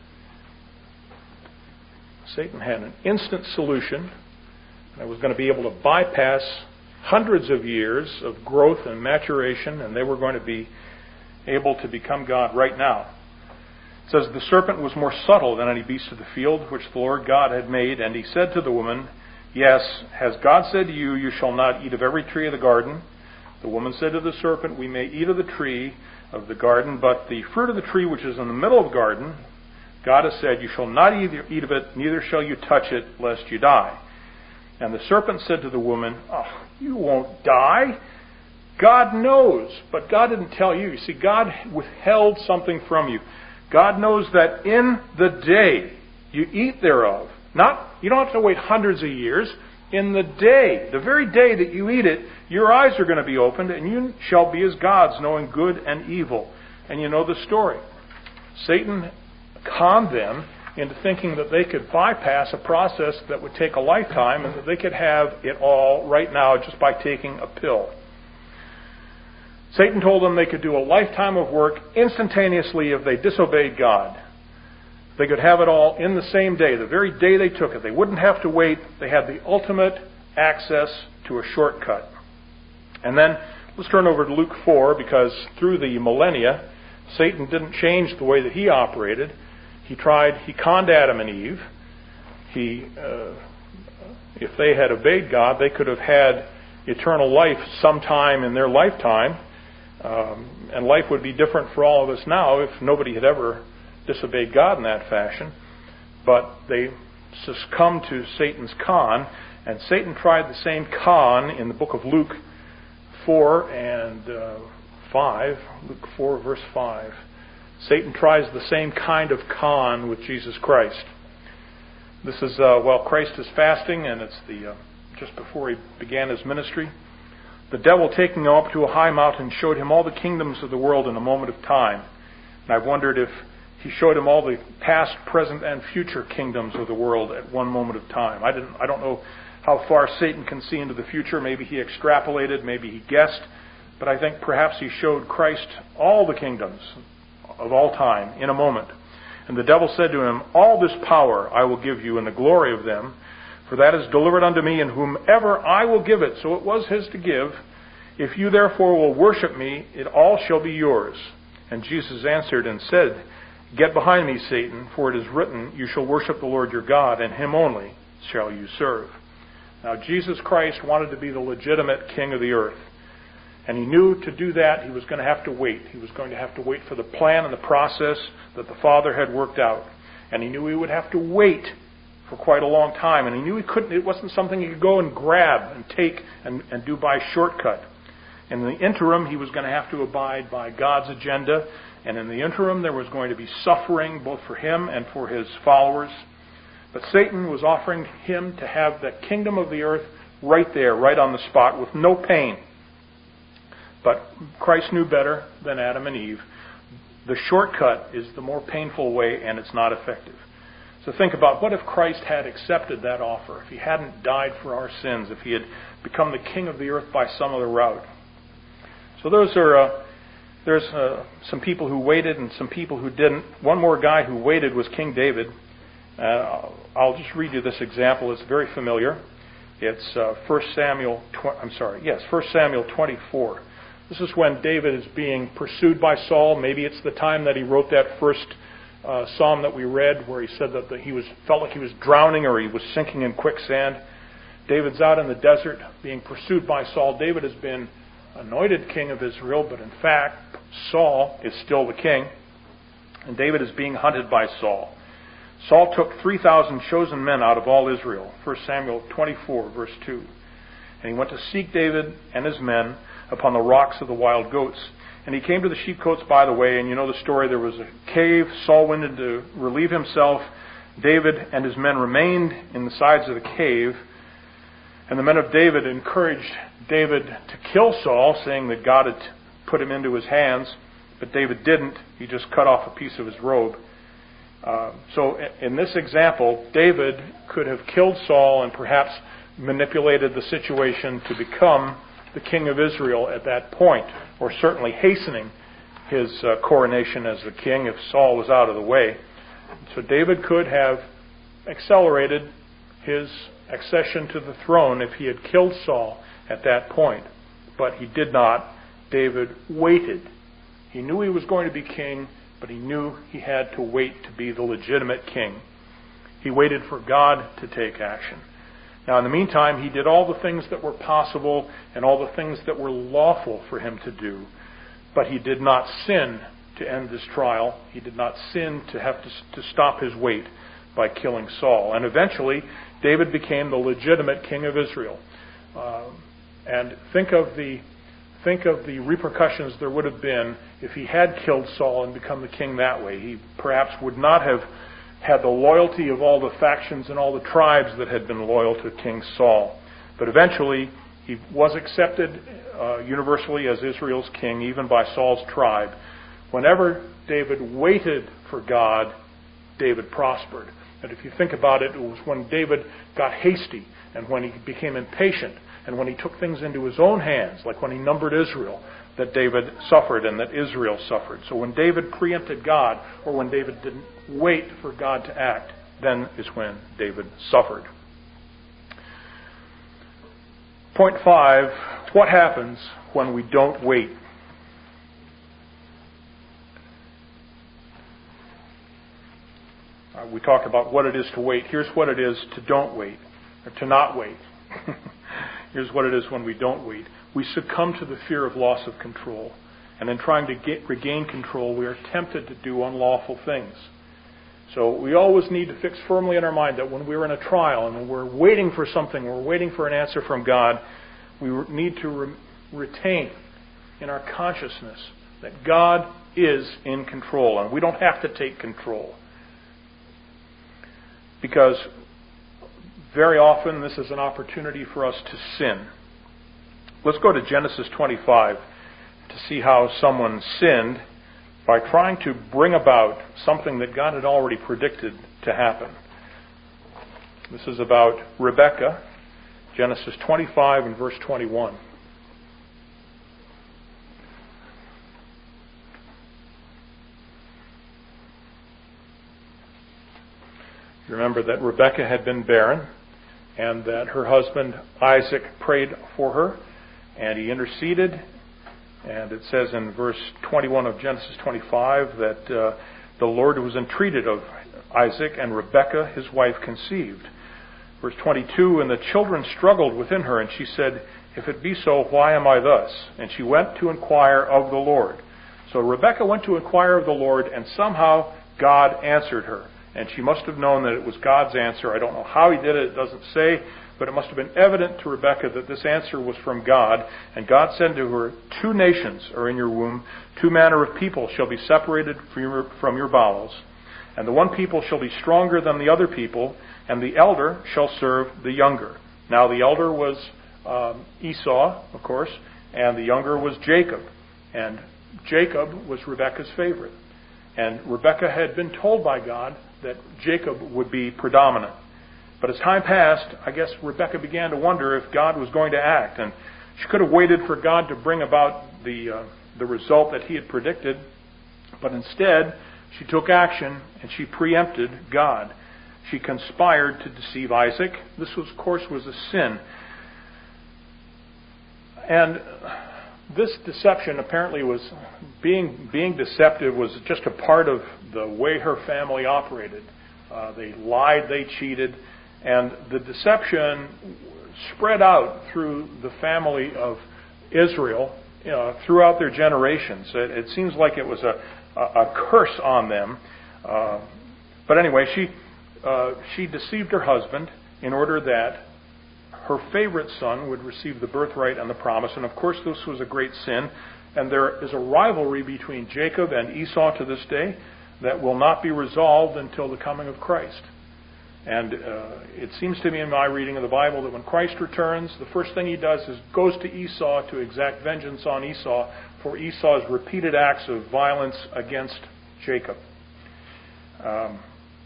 Satan had an instant solution that was going to be able to bypass hundreds of years of growth and maturation, and they were going to be able to become God right now. It says, the serpent was more subtle than any beast of the field which the Lord God had made, and he said to the woman, yes, has God said to you, you shall not eat of every tree of the garden? The woman said to the serpent, we may eat of the tree of the garden, but the fruit of the tree which is in the middle of the garden, God has said, you shall not eat of it, neither shall you touch it, lest you die. And the serpent said to the woman, oh, you won't die. God knows, but God didn't tell you. You see, God withheld something from you. God knows that in the day you eat thereof, not you don't have to wait hundreds of years. In the day, the very day that you eat it, your eyes are going to be opened, and you shall be as gods, knowing good and evil. And you know the story. Satan conned them into thinking that they could bypass a process that would take a lifetime and that they could have it all right now just by taking a pill. Satan told them they could do a lifetime of work instantaneously if they disobeyed God. They could have it all in the same day, the very day they took it. They wouldn't have to wait. They had the ultimate access to a shortcut. And then let's turn over to Luke four, because through the millennia, Satan didn't change the way that he operated. He tried, he conned Adam and Eve. He, uh, if they had obeyed God, they could have had eternal life sometime in their lifetime. Um, and life would be different for all of us now if nobody had ever disobeyed God in that fashion. But they succumbed to Satan's con, and Satan tried the same con in the book of Luke four and uh, five. Luke four, verse five. Satan tries the same kind of con with Jesus Christ. This is uh, while Christ is fasting, and it's the uh, just before he began his ministry. The devil, taking him up to a high mountain, showed him all the kingdoms of the world in a moment of time. And I've wondered if he showed him all the past, present, and future kingdoms of the world at one moment of time. I didn't. I don't know how far Satan can see into the future. Maybe he extrapolated, maybe he guessed. But I think perhaps he showed Christ all the kingdoms of all time in a moment. And the devil said to him, "All this power I will give you, and the glory of them, for that is delivered unto me, and whomever I will give it." So it was his to give. "If you therefore will worship me, it all shall be yours." And Jesus answered and said, "Get behind me, Satan, for it is written, you shall worship the Lord your God, and him only shall you serve." Now, Jesus Christ wanted to be the legitimate king of the earth. And he knew to do that he was going to have to wait. He was going to have to wait for the plan and the process that the Father had worked out. And he knew he would have to wait for quite a long time. And he knew he couldn't, it wasn't something he could go and grab and take and, and do by shortcut. In the interim, he was going to have to abide by God's agenda. And in the interim, there was going to be suffering both for him and for his followers. But Satan was offering him to have the kingdom of the earth right there, right on the spot, with no pain. But Christ knew better than Adam and Eve. The shortcut is the more painful way, and it's not effective. So think about, what if Christ had accepted that offer? If he hadn't died for our sins, if he had become the king of the earth by some other route? So those are... Uh, There's uh, some people who waited and some people who didn't. One more guy who waited was King David. Uh, I'll just read you this example. It's very familiar. It's uh, First Samuel. Tw- I'm sorry. Yes, First Samuel twenty-four. This is when David is being pursued by Saul. Maybe it's the time that he wrote that first uh, psalm that we read, where he said that the, he was felt like he was drowning or he was sinking in quicksand. David's out in the desert being pursued by Saul. David has been anointed king of Israel, but in fact, Saul is still the king, and David is being hunted by Saul. Saul took three thousand chosen men out of all Israel, First Samuel twenty-four, verse two. And he went to seek David and his men upon the rocks of the wild goats. And he came to the sheepcotes by the way, and you know the story. There was a cave. Saul went in to relieve himself. David and his men remained in the sides of the cave. And the men of David encouraged David to kill Saul, saying that God had put him into his hands. But David didn't. He just cut off a piece of his robe. Uh, so in this example, David could have killed Saul and perhaps manipulated the situation to become the king of Israel at that point, or certainly hastening his uh, coronation as the king if Saul was out of the way. So David could have accelerated his accession to the throne if he had killed Saul at that point. But he did not. David waited. He knew he was going to be king, but he knew he had to wait to be the legitimate king. He waited for God to take action. Now, in the meantime, he did all the things that were possible and all the things that were lawful for him to do. But he did not sin to end this trial. He did not sin to have to, to stop his wait by killing Saul. And eventually, David became the legitimate king of Israel. Uh, and think of the think of the repercussions there would have been if he had killed Saul and become the king that way. He perhaps would not have had the loyalty of all the factions and all the tribes that had been loyal to King Saul. But eventually, he was accepted uh, universally as Israel's king, even by Saul's tribe. Whenever David waited for God, David prospered. And if you think about it, it was when David got hasty and when he became impatient and when he took things into his own hands, like when he numbered Israel, that David suffered and that Israel suffered. So when David preempted God, or when David didn't wait for God to act, then is when David suffered. Point five, what happens when we don't wait? Uh, we talk about what it is to wait. Here's what it is to don't wait, or to not wait. Here's what it is when we don't wait. We succumb to the fear of loss of control. And in trying to get, regain control, we are tempted to do unlawful things. So we always need to fix firmly in our mind that when we're in a trial and when we're waiting for something, we're waiting for an answer from God, we need to re- retain in our consciousness that God is in control and we don't have to take control. Because very often this is an opportunity for us to sin. Let's go to Genesis twenty-five to see how someone sinned by trying to bring about something that God had already predicted to happen. This is about Rebekah, Genesis twenty-five and verse twenty-one. You remember that Rebekah had been barren, and that her husband Isaac prayed for her, and he interceded. And it says in verse twenty-one of Genesis twenty-five that uh, the Lord was entreated of Isaac, and Rebekah his wife conceived. Verse twenty-two, and the children struggled within her, and she said, if it be so, why am I thus? And she went to inquire of the Lord. So Rebekah went to inquire of the Lord, and somehow God answered her. And she must have known that it was God's answer. I don't know how he did it, it doesn't say, but it must have been evident to Rebekah that this answer was from God. And God said to her, two nations are in your womb, two manner of people shall be separated from your, from your bowels. And the one people shall be stronger than the other people, and the elder shall serve the younger. Now the elder was um, Esau, of course, and the younger was Jacob. And Jacob was Rebekah's favorite. And Rebekah had been told by God that Jacob would be predominant. But as time passed, I guess Rebekah began to wonder if God was going to act. And she could have waited for God to bring about the uh, the result that he had predicted. But instead, she took action and she preempted God. She conspired to deceive Isaac. This, was, of course, was a sin. And this deception apparently was, being being deceptive was just a part of the way her family operated. Uh, they lied, they cheated, and the deception spread out through the family of Israel uh, throughout their generations. It, it seems like it was a, a, a curse on them. Uh, but anyway, she uh, she deceived her husband in order that her favorite son would receive the birthright and the promise. And of course, this was a great sin. And there is a rivalry between Jacob and Esau to this day that will not be resolved until the coming of Christ. And uh, it seems to me in my reading of the Bible that when Christ returns, the first thing he does is goes to Esau to exact vengeance on Esau for Esau's repeated acts of violence against Jacob. Um,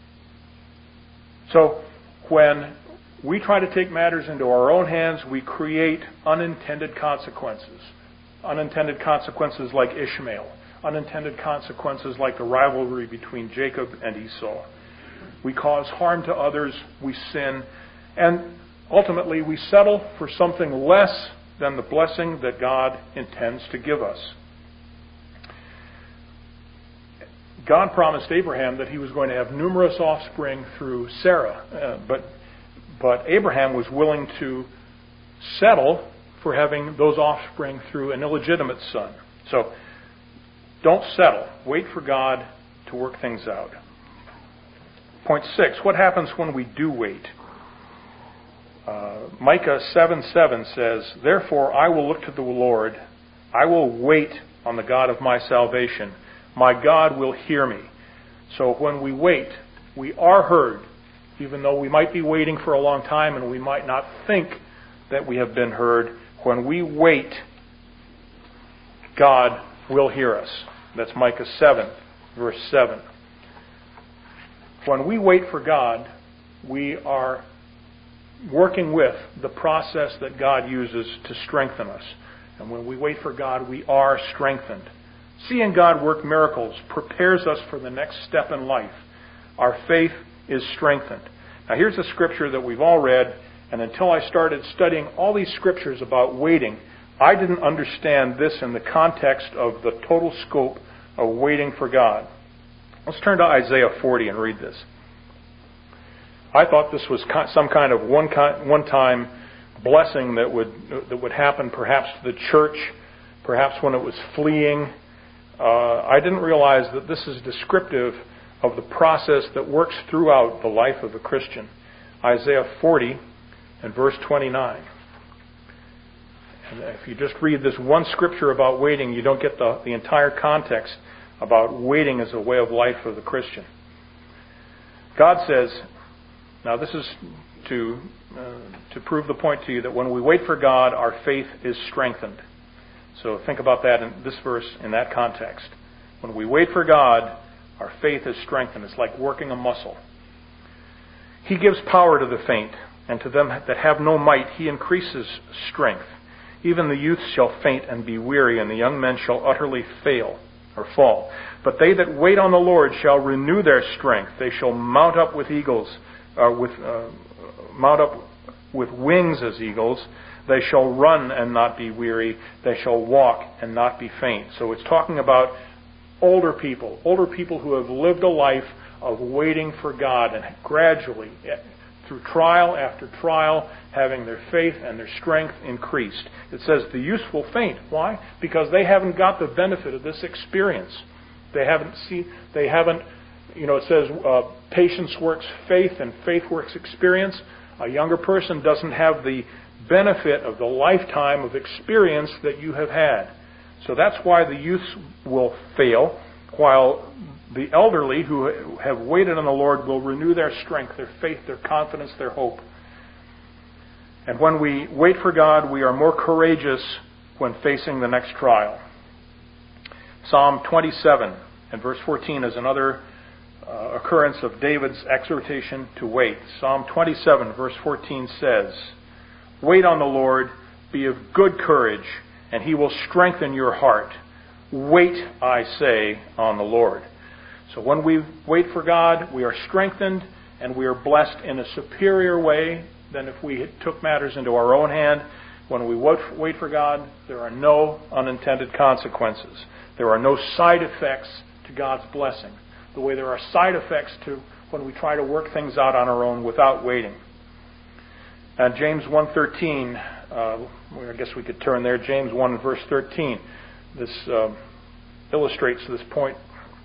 so when we try to take matters into our own hands, we create unintended consequences. Unintended consequences like Ishmael. Unintended consequences like the rivalry between Jacob and Esau. We cause harm to others, we sin, and ultimately we settle for something less than the blessing that God intends to give us. God promised Abraham that he was going to have numerous offspring through Sarah, uh, but But Abraham was willing to settle for having those offspring through an illegitimate son. So don't settle. Wait for God to work things out. Point six, what happens when we do wait? Uh, Micah seven seven says, therefore I will look to the Lord. I will wait on the God of my salvation. My God will hear me. So when we wait, we are heard. Even though we might be waiting for a long time and we might not think that we have been heard, when we wait, God will hear us. That's Micah seven, verse seven. When we wait for God, we are working with the process that God uses to strengthen us. And when we wait for God, we are strengthened. Seeing God work miracles prepares us for the next step in life. Our faith is strengthened. Now here's a scripture that we've all read, and until I started studying all these scriptures about waiting, I didn't understand this in the context of the total scope of waiting for God. Let's turn to Isaiah forty and read this. I thought this was some kind of one one-time blessing that would that would happen perhaps to the church, perhaps when it was fleeing. Uh, I didn't realize that this is descriptive of the process that works throughout the life of a Christian. Isaiah forty and verse twenty-nine. And if you just read this one scripture about waiting, you don't get the, the entire context about waiting as a way of life for the Christian. God says, now this is to uh, to prove the point to you that when we wait for God, our faith is strengthened. So think about that in this verse in that context. When we wait for God, our faith is strengthened. It's like working a muscle. He gives power to the faint, and to them that have no might He increases strength. Even the youth shall faint and be weary, and the young men shall utterly fail or fall. But they that wait on the Lord shall renew their strength. They shall mount up with eagles, uh, with uh, mount up with wings as eagles. They shall run and not be weary. They shall walk and not be faint. So it's talking about older people, older people who have lived a life of waiting for God and gradually, through trial after trial, having their faith and their strength increased. It says the youth will faint. Why? Because they haven't got the benefit of this experience. They haven't seen, they haven't, you know, it says uh, patience works faith and faith works experience. A younger person doesn't have the benefit of the lifetime of experience that you have had. So that's why the youths will fail, while the elderly who have waited on the Lord will renew their strength, their faith, their confidence, their hope. And when we wait for God, we are more courageous when facing the next trial. Psalm twenty-seven and verse fourteen is another uh, occurrence of David's exhortation to wait. Psalm twenty-seven verse fourteen says, "Wait on the Lord, be of good courage, and He will strengthen your heart. Wait, I say, on the Lord." So when we wait for God, we are strengthened and we are blessed in a superior way than if we took matters into our own hand. When we wait for God, there are no unintended consequences. There are no side effects to God's blessing, the way there are side effects to when we try to work things out on our own without waiting. And James one thirteen, uh, I guess we could turn there, James one verse thirteen. This uh, illustrates this point.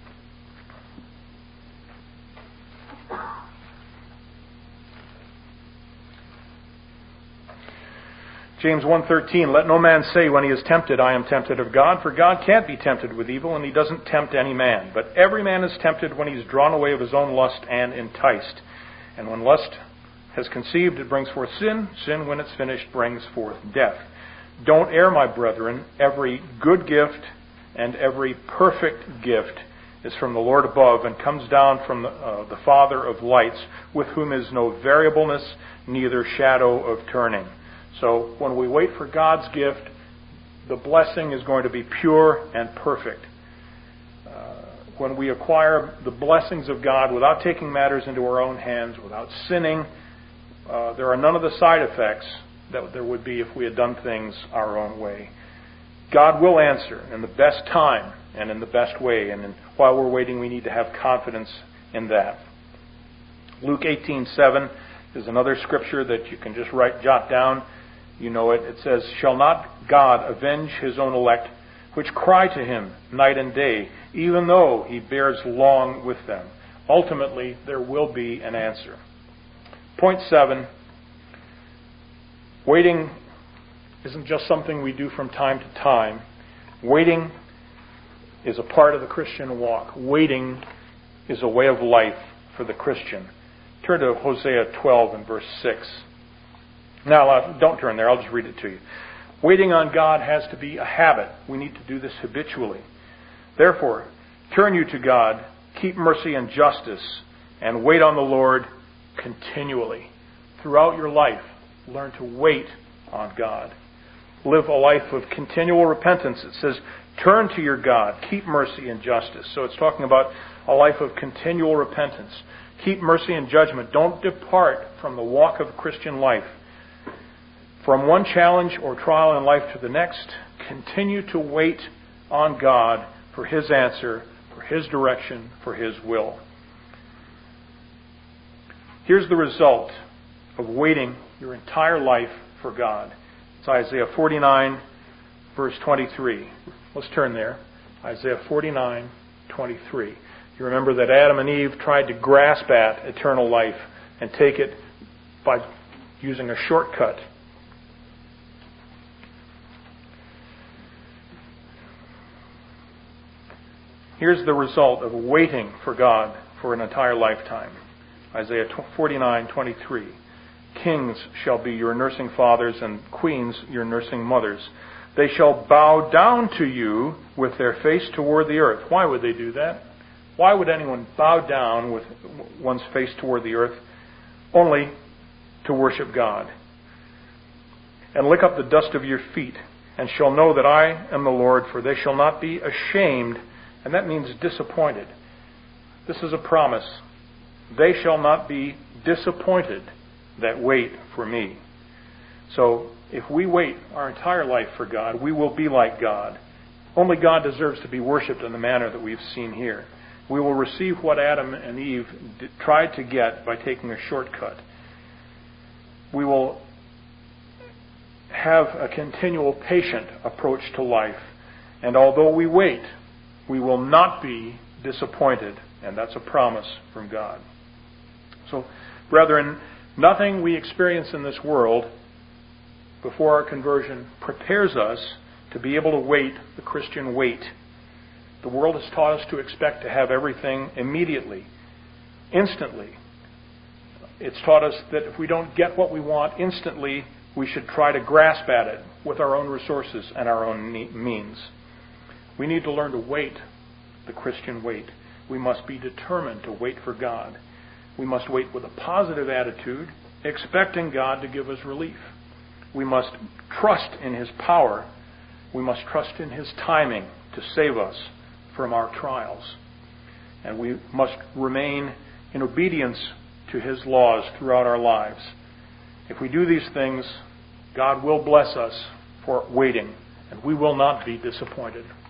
James one thirteen, "Let no man say when he is tempted, I am tempted of God, for God can't be tempted with evil, and He doesn't tempt any man. But every man is tempted when he is drawn away of his own lust and enticed. And when lust has conceived, it brings forth sin. Sin, when it's finished, brings forth death. Don't err, my brethren. Every good gift and every perfect gift is from the Lord above, and comes down from the, uh, the Father of lights, with whom is no variableness, neither shadow of turning." So when we wait for God's gift, the blessing is going to be pure and perfect. Uh, when we acquire the blessings of God without taking matters into our own hands, without sinning, uh, there are none of the side effects that there would be if we had done things our own way. God will answer in the best time and in the best way. And in, while we're waiting, we need to have confidence in that. Luke eighteen seven is another scripture that you can just write, jot down. You know it. It says, "Shall not God avenge His own elect, which cry to Him night and day, even though He bears long with them?" Ultimately, there will be an answer. Point seven, waiting isn't just something we do from time to time. Waiting is a part of the Christian walk. Waiting is a way of life for the Christian. Turn to Hosea twelve and verse six. Now, uh, don't turn there. I'll just read it to you. Waiting on God has to be a habit. We need to do this habitually. "Therefore, turn you to God, keep mercy and justice, and wait on the Lord continually." Throughout your life, learn to wait on God. Live a life of continual repentance. It says, turn to your God, keep mercy and justice. So it's talking about a life of continual repentance. Keep mercy and judgment. Don't depart from the walk of Christian life. From one challenge or trial in life to the next, continue to wait on God for His answer, for His direction, for His will. Here's the result of waiting your entire life for God. It's Isaiah forty-nine, verse twenty-three. Let's turn there. Isaiah forty-nine, twenty-three. You remember that Adam and Eve tried to grasp at eternal life and take it by using a shortcut. Here's the result of waiting for God for an entire lifetime. Isaiah forty-nine, twenty-three. "Kings shall be your nursing fathers, and queens your nursing mothers. They shall bow down to you with their face toward the earth. Why would they do that? Why would anyone bow down with one's face toward the earth? Only to worship God. And lick up the dust of your feet, and shall know that I am the Lord, for they shall not be ashamed, and that means disappointed. This is a promise. They shall not be disappointed that wait for me. So, if we wait our entire life for God, we will be like God. Only God deserves to be worshipped in the manner that we've seen here. We will receive what Adam and Eve did, tried to get by taking a shortcut. We will have a continual patient approach to life. And although we wait, we will not be disappointed. And that's a promise from God. So, brethren, nothing we experience in this world before our conversion prepares us to be able to wait the Christian wait. The world has taught us to expect to have everything immediately, instantly. It's taught us that if we don't get what we want instantly, we should try to grasp at it with our own resources and our own means. We need to learn to wait the Christian wait. We must be determined to wait for God. We must wait with a positive attitude, expecting God to give us relief. We must trust in His power. We must trust in His timing to save us from our trials. And we must remain in obedience to His laws throughout our lives. If we do these things, God will bless us for waiting, and we will not be disappointed.